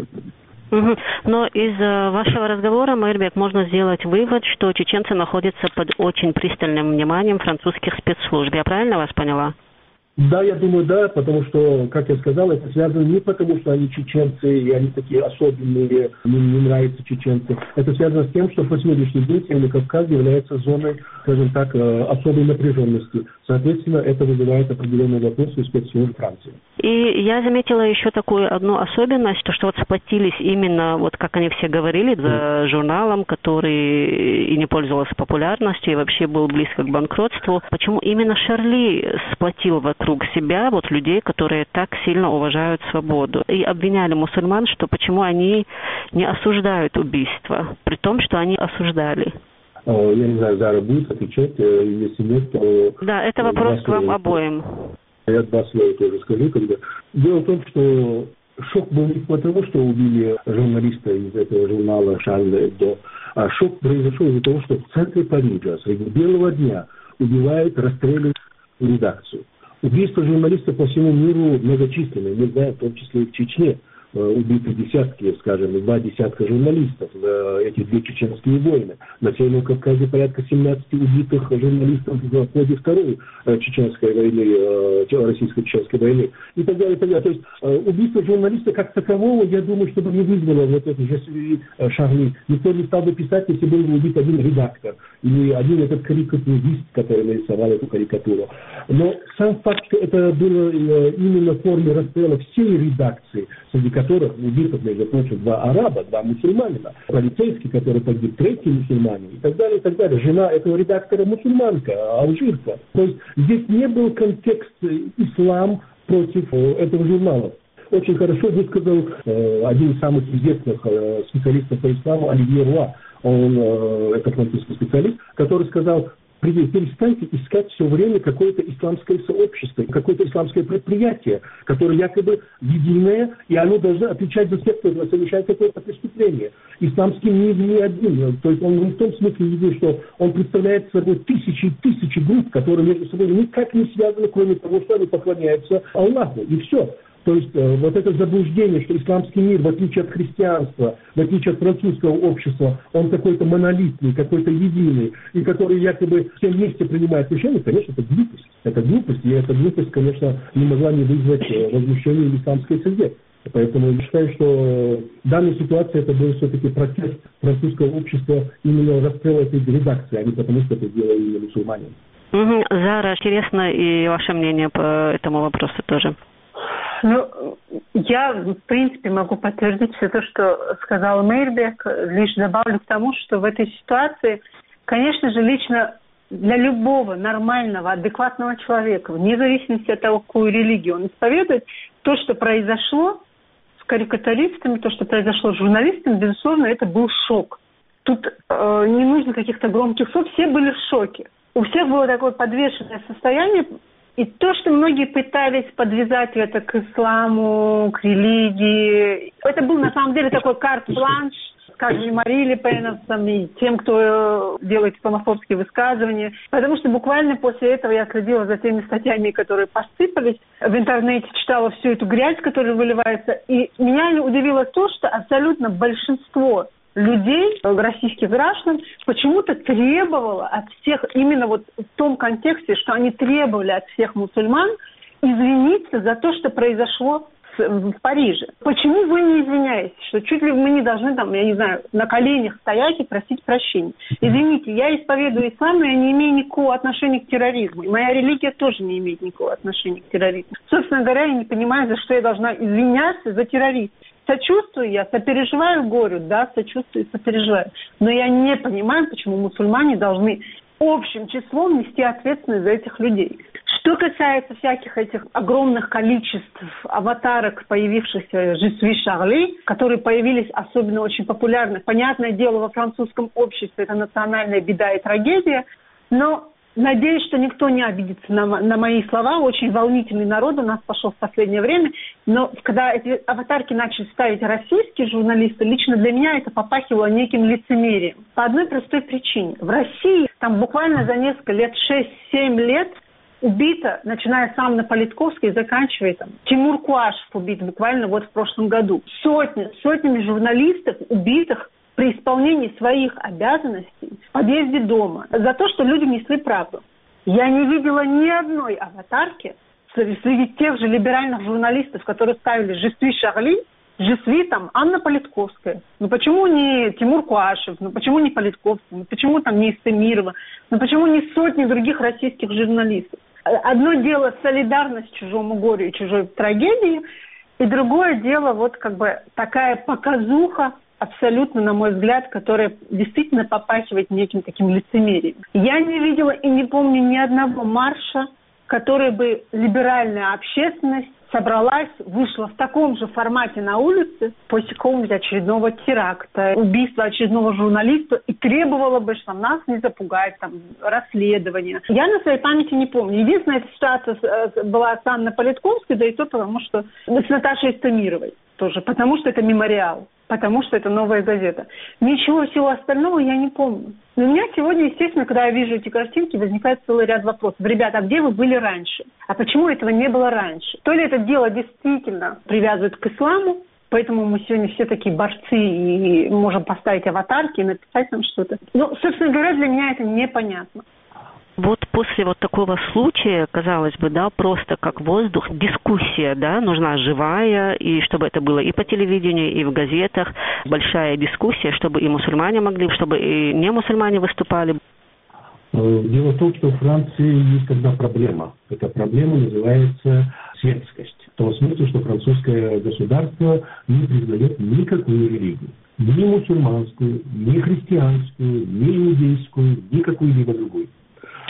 Но из вашего разговора, Майырбек, можно сделать вывод, что чеченцы находятся под очень пристальным вниманием французских спецслужб. Я правильно вас поняла? Да, я думаю, да, потому что, как я сказал, это связано не потому, что они чеченцы, и они такие особенные, не нравятся чеченцы. Это связано с тем, что по сегодняшний день Северный Кавказ является зоной, скажем так, особой напряженности. Соответственно, это вызывает определенные вопросы у спецслужб Франции. И я заметила еще такую одну особенность, что вот сплотились именно, вот как они все говорили, за журналом, который и не пользовался популярностью, и вообще был близко к банкротству. Почему именно Шарли сплотил вокруг себя вот людей, которые так сильно уважают свободу? И обвиняли мусульман, что почему они не осуждают убийство, при том, что они осуждали. Я не знаю, Зара будет отвечать, если нет, то... Да, это вопрос к вам обоим. Я 2 слова тоже скажу. Дело в том, что шок был не потому, что убили журналиста из этого журнала «Шарли Эбдо», а шок произошел из-за того, что в центре Парижа среди белого дня убивают, расстреливают редакцию. Убийства журналистов по всему миру многочисленные, мы знаем, в том числе и в Чечне. Убиты десятки, скажем, 2 десятка журналистов за эти 2 чеченские войны. На Северном Кавказе порядка 17 убитых журналистов в ходе Второй чеченской войны, российско-чеченской войны и так далее, и так далее. То есть убийство журналиста как такового, я думаю, чтобы не вызвало вот это же Шарли. Никто не стал бы писать, если был бы убит один редактор или один этот карикатурист, который нарисовал эту карикатуру. Но сам факт, что это было именно в форме расстрела всей редакции, среди которых убитых, между прочим, 2 араба, 2 мусульманина, полицейский, который погиб, 3-й мусульманин и так далее, и так далее. Жена этого редактора мусульманка, алжирка. То есть здесь не был контекст ислам против этого журнала. очень хорошо высказал один из самых известных специалистов по исламу Оливье Руа. Он, это французский специалист, который сказал: перестаньте искать все время какое-то исламское сообщество, какое-то исламское предприятие, которое якобы единое, и оно должно отвечать за всех, кто совершает какое-то преступление. Исламский мир не один. То есть он не в том смысле един, что он представляет собой тысячи и тысячи групп, которые между собой никак не связаны, кроме того, что они поклоняются Аллаху. И все. То есть вот это заблуждение, что исламский мир, в отличие от христианства, в отличие от французского общества, он какой-то монолитный, какой-то единый, и который якобы все вместе принимает решения, конечно, это глупость. Это глупость, и эта глупость, конечно, не могла не вызвать возмущения в исламской среде. Поэтому я считаю, что в данной ситуации это был все-таки протест французского общества именно расстрела этой редакции, а не потому, что это делали именно мусульмане. Зара, интересно и ваше мнение по этому вопросу тоже. Ну, я, в принципе, могу подтвердить все то, что сказал Мейрбек. Лишь добавлю к тому, что в этой ситуации, конечно же, лично для любого нормального, адекватного человека, вне зависимости от того, какую религию он исповедует, то, что произошло с карикатуристами, то, что произошло с журналистами, безусловно, это был шок. Тут не нужно каких-то громких слов, все были в шоке. У всех было такое подвешенное состояние. И то, что многие пытались подвязать это к исламу, к религии, это был на самом деле такой карт-бланш, скажем, и Мари Ле Пеновцам, и тем, кто делает исламофобские высказывания. Потому что буквально после этого я следила за теми статьями, которые посыпались в интернете, читала всю эту грязь, которая выливается. И меня удивило то, что абсолютно большинство людей, российских граждан, почему-то требовало от всех, именно вот в том контексте, что они требовали от всех мусульман извиниться за то, что произошло в Париже. Почему вы не извиняетесь? Что чуть ли мы не должны, там, я не знаю, на коленях стоять и просить прощения. Извините, я исповедую ислам, но я не имею никакого отношения к терроризму. И моя религия тоже не имеет никакого отношения к терроризму. Собственно говоря, я не понимаю, за что я должна извиняться за терроризм. Сочувствую я, сопереживаю горю, да, сочувствую и сопереживаю. Но я не понимаю, почему мусульмане должны общим числом нести ответственность за этих людей. Что касается всяких этих огромных количеств аватарок, появившихся «Je suis Charlie», которые появились особенно очень популярны. Понятное дело, во французском обществе это национальная беда и трагедия, но надеюсь, что никто не обидится на мои слова. Очень волнительный народ у нас пошел в последнее время. Но когда эти аватарки начали ставить российские журналисты, лично для меня это попахивало неким лицемерием. По одной простой причине. В России там буквально за несколько лет, 6-7 лет, убито, начиная с Анны Политковской и заканчивая там, Тимур Куашев убит буквально вот в прошлом году. Сотнями журналистов убитых при исполнении своих обязанностей в подъезде дома за то, что люди несли правду. Я не видела ни одной аватарки среди тех же либеральных журналистов, которые ставили «Je suis Charlie», «Je suis» там Анна Политковская. Ну почему не Тимур Куашев? Ну почему не Политковская? Ну почему там не Истемирова? Ну почему не сотни других российских журналистов? Одно дело солидарность чужому горю и чужой трагедии, и другое дело вот как бы такая показуха, абсолютно, на мой взгляд, которая действительно попахивает неким таким лицемерием. Я не видела и не помню ни одного марша, который бы либеральная общественность собралась, вышла в таком же формате на улице после какого-нибудь очередного теракта, убийства очередного журналиста и требовала бы, что нас не запугать, там, расследование. Я на своей памяти не помню. Единственная эта ситуация была с Анной Политковской, да и то потому, что с Наташей Истемировой тоже, потому что это мемориал. Потому что это «Новая газета». Ничего всего остального я не помню. Но у меня сегодня, естественно, когда я вижу эти картинки, возникает целый ряд вопросов. Ребята, а где вы были раньше? А почему этого не было раньше? То ли это дело действительно привязывает к исламу, поэтому мы сегодня все такие борцы и можем поставить аватарки и написать нам что-то. Но, собственно говоря, для меня это непонятно. Вот после вот такого случая, казалось бы, да, просто как воздух, дискуссия, да, нужна живая, и чтобы это было и по телевидению, и в газетах, большая дискуссия, чтобы и мусульмане могли, чтобы и не мусульмане выступали. Дело в том, что в Франции есть одна проблема. Эта проблема называется светскость. В том смысле, что французское государство не признает никакую религию. Ни мусульманскую, ни христианскую, ни иудейскую, ни какую-либо другую.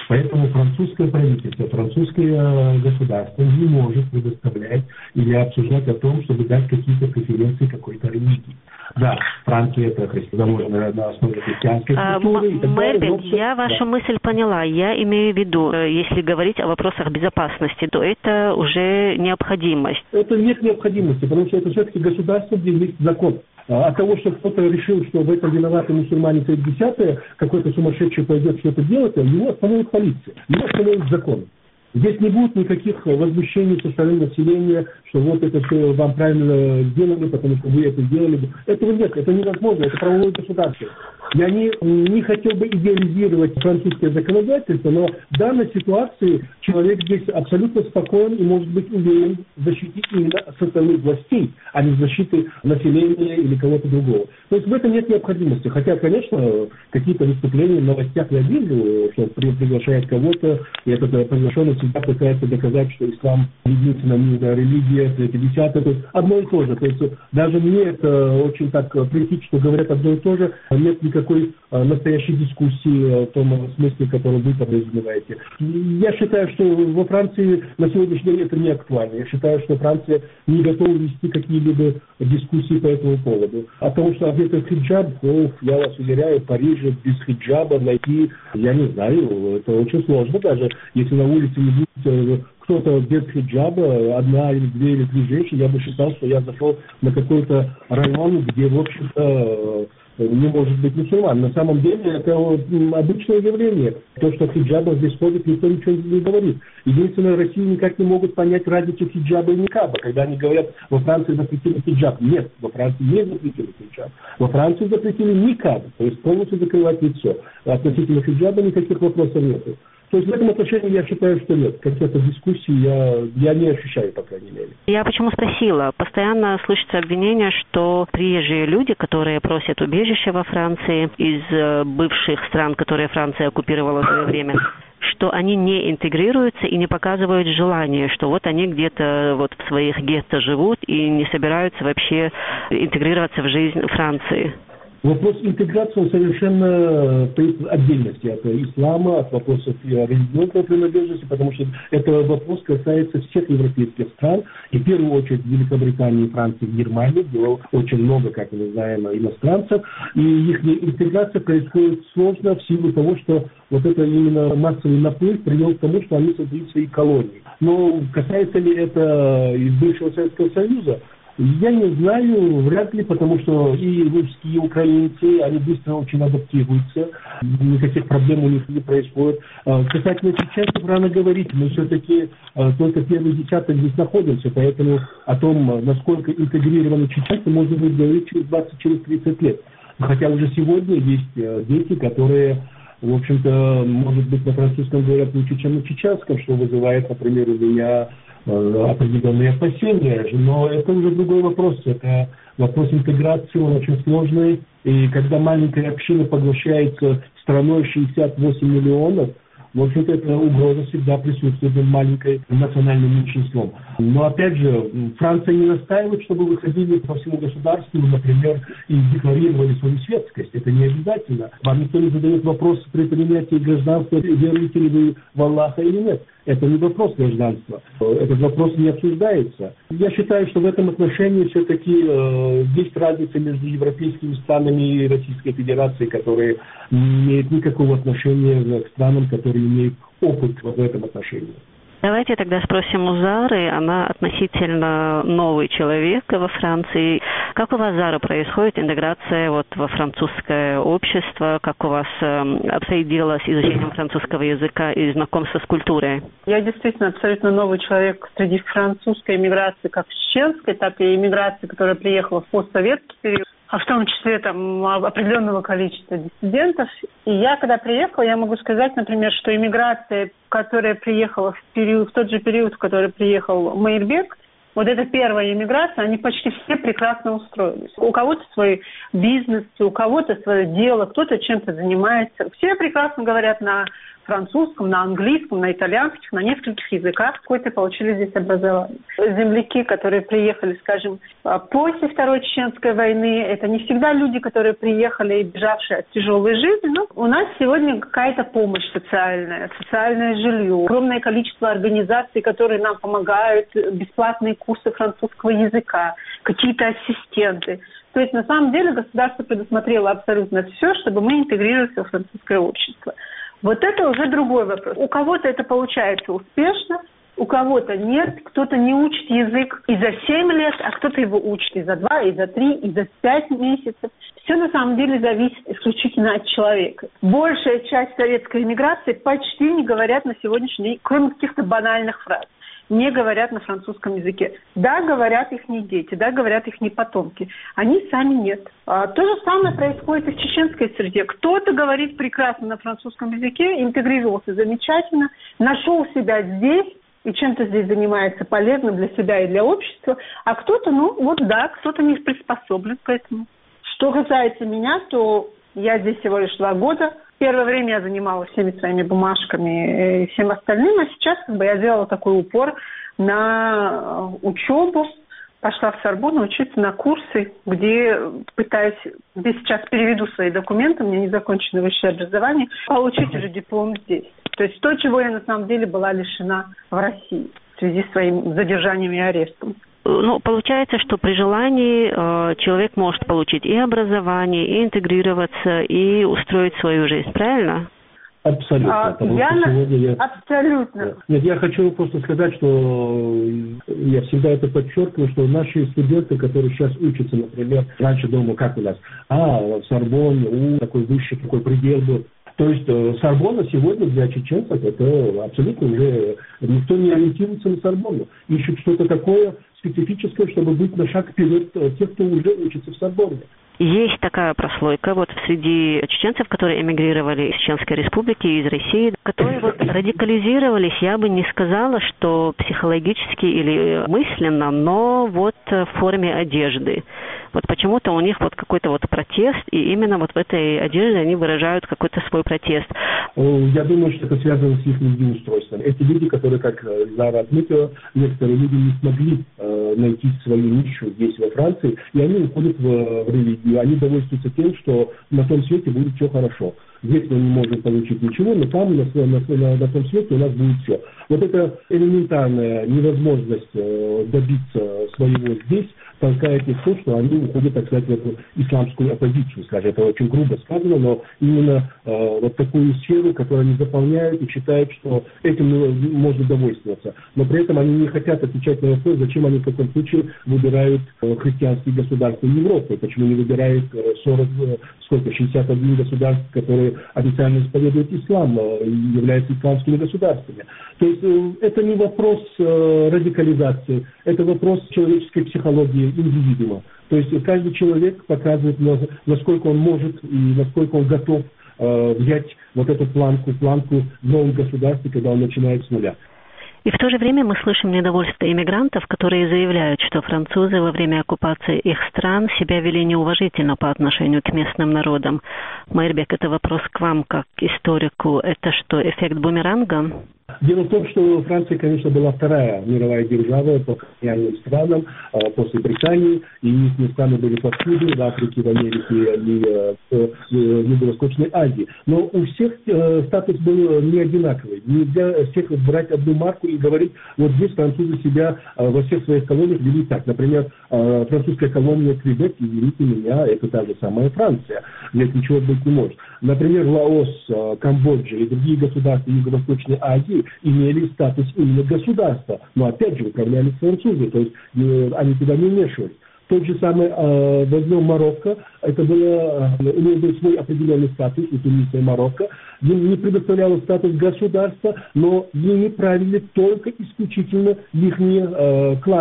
Поэтому французское правительство, французское государство не может предоставлять или обсуждать о том, чтобы дать какие-то преференции какой-то религии. Да, Франция это заложено на основе христианской культуры. Мэрбин, я вашу мысль поняла. Я имею в виду, если говорить о вопросах безопасности, то это уже необходимость. Это нет необходимости, потому что это все-таки государство, где есть закон. От того, что кто-то решил, что в этом виноваты мусульмане 50-е, какой-то сумасшедший пойдет что-то делать, его остановит полиция, его остановит закон. Здесь не будет никаких возмущений со стороны населения, что вот это все вам правильно сделали, потому что вы это сделали. Этого нет, это невозможно, это правовое государство. Я не хотел бы идеализировать французское законодательство, но в данной ситуации человек здесь абсолютно спокоен и может быть уверен в защите именно со стороны властей, а не в защите населения или кого-то другого. То есть в этом нет необходимости. Хотя, конечно, какие-то выступления в новостях я вижу, что приглашает кого-то, и этот приглашенный всегда пытается доказать, что ислам единственная религия, 50-е, то есть одно и то же. То есть даже мне это очень так претит, что говорят одно и то же, нет никакой настоящей дискуссии в том смысле, который вы подразумеваете. Я считаю, что во Франции на сегодняшний день это не актуально. Я считаю, что Франция не готова вести какие-либо дискуссии по этому поводу. О том, что одетый хиджаб, я вас уверяю, в Париже без хиджаба найти, я не знаю, это очень сложно даже. Если на улице не будет кто-то без хиджаба, одна или две или три женщины, я бы считал, что я зашел на какой-то район, где, в общем-то, не может быть мусульман. На самом деле это обычное явление. То, что хиджаба здесь ходит, никто ничего не говорит. Единственное, в России никак не могут понять разницу хиджаба и никаба. Когда они говорят, во Франции запретили хиджаб. Нет, во Франции не запретили хиджаб. Во Франции запретили никаб, то есть полностью закрывать лицо. Относительно хиджаба никаких вопросов нет. То есть в этом отношении я считаю, что нет. Какие-то дискуссии я не ощущаю, по крайней мере. Я почему спросила? Постоянно слышится обвинение, что приезжие люди, которые просят убежище во Франции из бывших стран, которые Франция оккупировала в свое время, что они не интегрируются и не показывают желания, что вот они где-то вот в своих гетто живут и не собираются вообще интегрироваться в жизнь Франции. Вопрос интеграции он совершенно стоит в отдельности от ислама, от вопросов религиозной принадлежности, потому что этот вопрос касается всех европейских стран, и в первую очередь Великобритании, Франции, Германии, где очень много, как мы знаем, иностранцев, и их интеграция происходит сложно в силу того, что вот это именно массовый наплыв привел к тому, что они создают свои колонии. Но касается ли это из бывшего Советского Союза? Я не знаю, вряд ли, потому что и русские, и украинцы, они быстро очень адаптируются, никаких проблем у них не происходит. Касательно чеченцев рано говорить, мы все-таки только первый десяток здесь находимся, поэтому о том, насколько интегрированы чеченцы, можно будет говорить через 20, через 30 лет. Хотя уже сегодня есть дети, которые, в общем-то, может быть, на французском говорят лучше, чем на чеченском, что вызывает, например, у меня определенные опасения, но это уже другой вопрос. Это вопрос интеграции, он очень сложный. И когда маленькая община поглощается страной 68 миллионов, в общем-то, эта угроза всегда присутствует над маленьким национальным меньшинством. Но, опять же, Франция не настаивает, чтобы выходили по всему государству, например, и декларировали свою светскость. Это не обязательно. Вам никто не задает вопрос при принятии гражданства, веруете ли вы в Аллаха или нет. Это не вопрос гражданства. Этот вопрос не обсуждается. Я считаю, что в этом отношении все-таки есть разница между европейскими странами и Российской Федерацией, которые не имеют никакого отношения к странам, которые имеют опыт в этом отношении. Давайте тогда спросим у Зары. Она относительно новый человек во Франции. Как у вас, Зара, происходит интеграция вот во французское общество? Как у вас обстоит дело с изучением французского языка и знакомства с культурой? Я действительно абсолютно новый человек среди французской эмиграции, как чеченской, так и эмиграции, которая приехала в постсоветский период, а в том числе там определенного количества диссидентов. И я, когда приехала, я могу сказать, например, что иммиграция, которая приехала в тот же период, в который приехал Мейербек, вот эта первая иммиграция, они почти все прекрасно устроились. У кого-то свой бизнес, у кого-то свое дело, кто-то чем-то занимается. Все прекрасно говорят на французском, на английском, на итальянских, на нескольких языках какое-то получили здесь образование. Земляки, которые приехали, скажем, после Второй Чеченской войны, это не всегда люди, которые приехали и бежавшие от тяжелой жизни, но у нас сегодня какая-то помощь социальная, социальное жилье, огромное количество организаций, которые нам помогают, бесплатные курсы французского языка, какие-то ассистенты. То есть, на самом деле, государство предусмотрело абсолютно все, чтобы мы интегрировались во французское общество. Вот это уже другой вопрос. У кого-то это получается успешно, у кого-то нет. Кто-то не учит язык и за 7 лет, а кто-то его учит и за 2, и за 3, и за 5 месяцев. Все на самом деле зависит исключительно от человека. Большая часть советской эмиграции почти не говорят на сегодняшний день, кроме каких-то банальных фраз, не говорят на французском языке. Да, говорят их дети, да, говорят их потомки. Они сами нет. То же самое происходит и в чеченской среде. Кто-то говорит прекрасно на французском языке, интегрировался замечательно, нашел себя здесь и чем-то здесь занимается полезным для себя и для общества, а кто-то, кто-то не приспособлен к этому. Что касается меня, то я здесь всего лишь 2 года. Первое время я занималась всеми своими бумажками и всем остальным, а сейчас я делала такой упор на учебу. Пошла в Сорбонну учиться на курсы, где сейчас переведу свои документы, у меня незаконченное высшее образование, получить уже диплом здесь. То есть то, чего я на самом деле была лишена в России в связи с своим задержанием и арестом. Получается, что при желании человек может получить и образование, и интегрироваться, и устроить свою жизнь, правильно? Абсолютно. Абсолютно. Нет, я хочу просто сказать, что я всегда это подчеркиваю, что наши студенты, которые сейчас учатся, например, раньше дома, как у нас, в Сорбонне, такой высший такой предел был. То есть Сорбонна сегодня для чеченцев это абсолютно уже никто не ориентируется на Сорбонну. Ищут что-то такое специфическое, чтобы быть на шаг вперед тех, кто уже учится в Сорбонне. Есть такая прослойка среди чеченцев, которые эмигрировали из Чеченской Республики, из России, которые радикализировались, я бы не сказала, что психологически или мысленно, но в форме одежды. Почему-то у них какой-то протест, и именно в этой одежде они выражают какой-то свой протест. Я думаю, что это связано с их неустройством. Эти люди, которые, как Зара отметила, некоторые люди не смогли найти свою нишу здесь, во Франции, и они уходят в религию. Они довольствуются тем, что на том свете будет все хорошо. Здесь мы не можем получить ничего, но там, на том свете у нас будет все. Это элементарная невозможность добиться своего здесь толкает их в то, что они уходят, так сказать, в эту исламскую оппозицию, скажем, это очень грубо сказано, но именно такую сферу, которую они заполняют и считают, что этим можно довольствоваться. Но при этом они не хотят отвечать на вопрос, зачем они в таком случае выбирают христианские государства Европы, почему не выбирают 61 государств, которые официально исповедуют ислам и являются исламскими государствами. То есть это не вопрос радикализации, это вопрос человеческой психологии индивидуума. То есть каждый человек показывает, насколько он может и насколько он готов взять эту планку в новом государстве, когда он начинает с нуля. И в то же время мы слышим недовольство иммигрантов, которые заявляют, что французы во время оккупации их стран себя вели неуважительно по отношению к местным народам. Майрбек, это вопрос к вам, как историку. Это что, эффект бумеранга? Дело в том, что Франция, конечно, была вторая мировая держава по колониальным странам после Британии, и их страны были повсюду, в Африке, в Америке и в Юго-Восточной Азии. Но у всех статус был не одинаковый. Нельзя всех брать одну марку и говорить, здесь французы себя во всех своих колониях вели так. Например, французская колония Квебек, извините меня, это та же самая Франция. Здесь ничего быть не может. Например, Лаос, Камбоджа и другие государства Юго-Восточной Азии имели статус именно государства, но опять же управляли французы, то есть они туда не вмешивались. Тот же самый в Марокко, у него был свой определенный статус, у Туниса и Марокко, им не предоставляло статус государства, но ими правили только исключительно их кланы.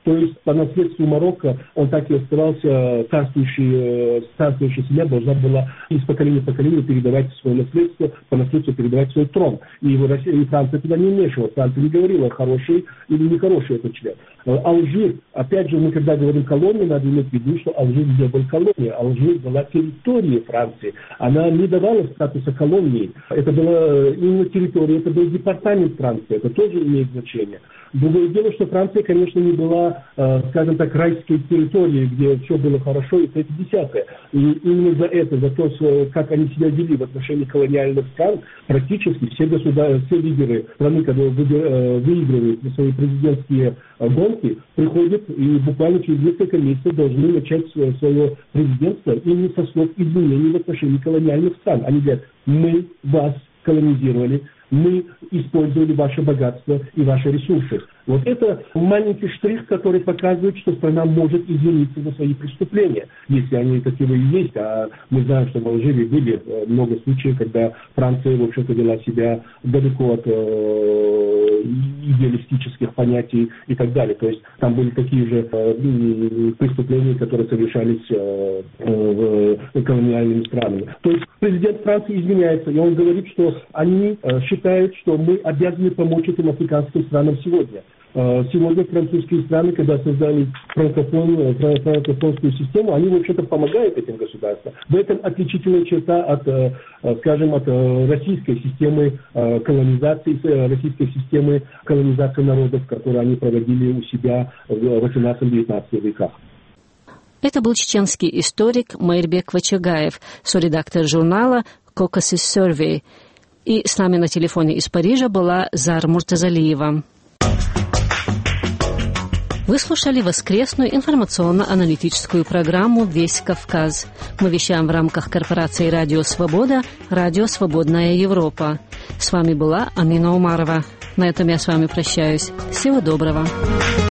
То есть по наследству Марокко он так и оставался царствующая семья должна была из поколения в поколение передавать свое наследство, по наследству передавать свой трон. И Франция туда не вмешивалась. Франция не говорила, хороший или нехороший этот член. Алжир, опять же, мы когда говорим колония, надо иметь в виду, что Алжир не был колонией. Алжир была территорией Франции. Она не давала статуса колонии. Это была именно территория, это был департамент Франции. Это тоже имеет значение. Другое дело, что Франция, конечно, не была, скажем так, райской территорией, где все было хорошо и 50-е. И именно за это, за то, как они себя вели в отношении колониальных стран, практически все лидеры страны, когда выигрывают свои президентские гонки, приходят и буквально через несколько месяцев должны начать свое президентство именно со слов извинений в отношении колониальных стран. Они говорят, мы вас колонизировали, мы использовали ваше богатство и ваши ресурсы. Вот это маленький штрих, который показывает, что страна может извиниться за свои преступления, если они таковые есть. А мы знаем, что в Алжире были много случаев, когда Франция, в общем-то, вела себя далеко от идеалистических понятий и так далее. То есть там были такие же преступления, которые совершались колониальными странами. То есть президент Франции извиняется, и он говорит, что они считают, что мы обязаны помочь этим африканским странам сегодня. Сегодня французские страны, когда создали франкофонскую систему, они, в общем-то, помогают этим государствам. В этом отличительная черта от, скажем, от российской системы колонизации, российской системы колонизации народов, которые они проводили у себя в 18-19 веках. Это был чеченский историк Мейрбек Вачагаев, соредактор журнала Caucasus Survey. И с нами на телефоне из Парижа была Зар Муртазалиева. Вы слушали воскресную информационно-аналитическую программу «Весь Кавказ». Мы вещаем в рамках корпорации «Радио Свобода», «Радио Свободная Европа». С вами была Амина Умарова. На этом я с вами прощаюсь. Всего доброго.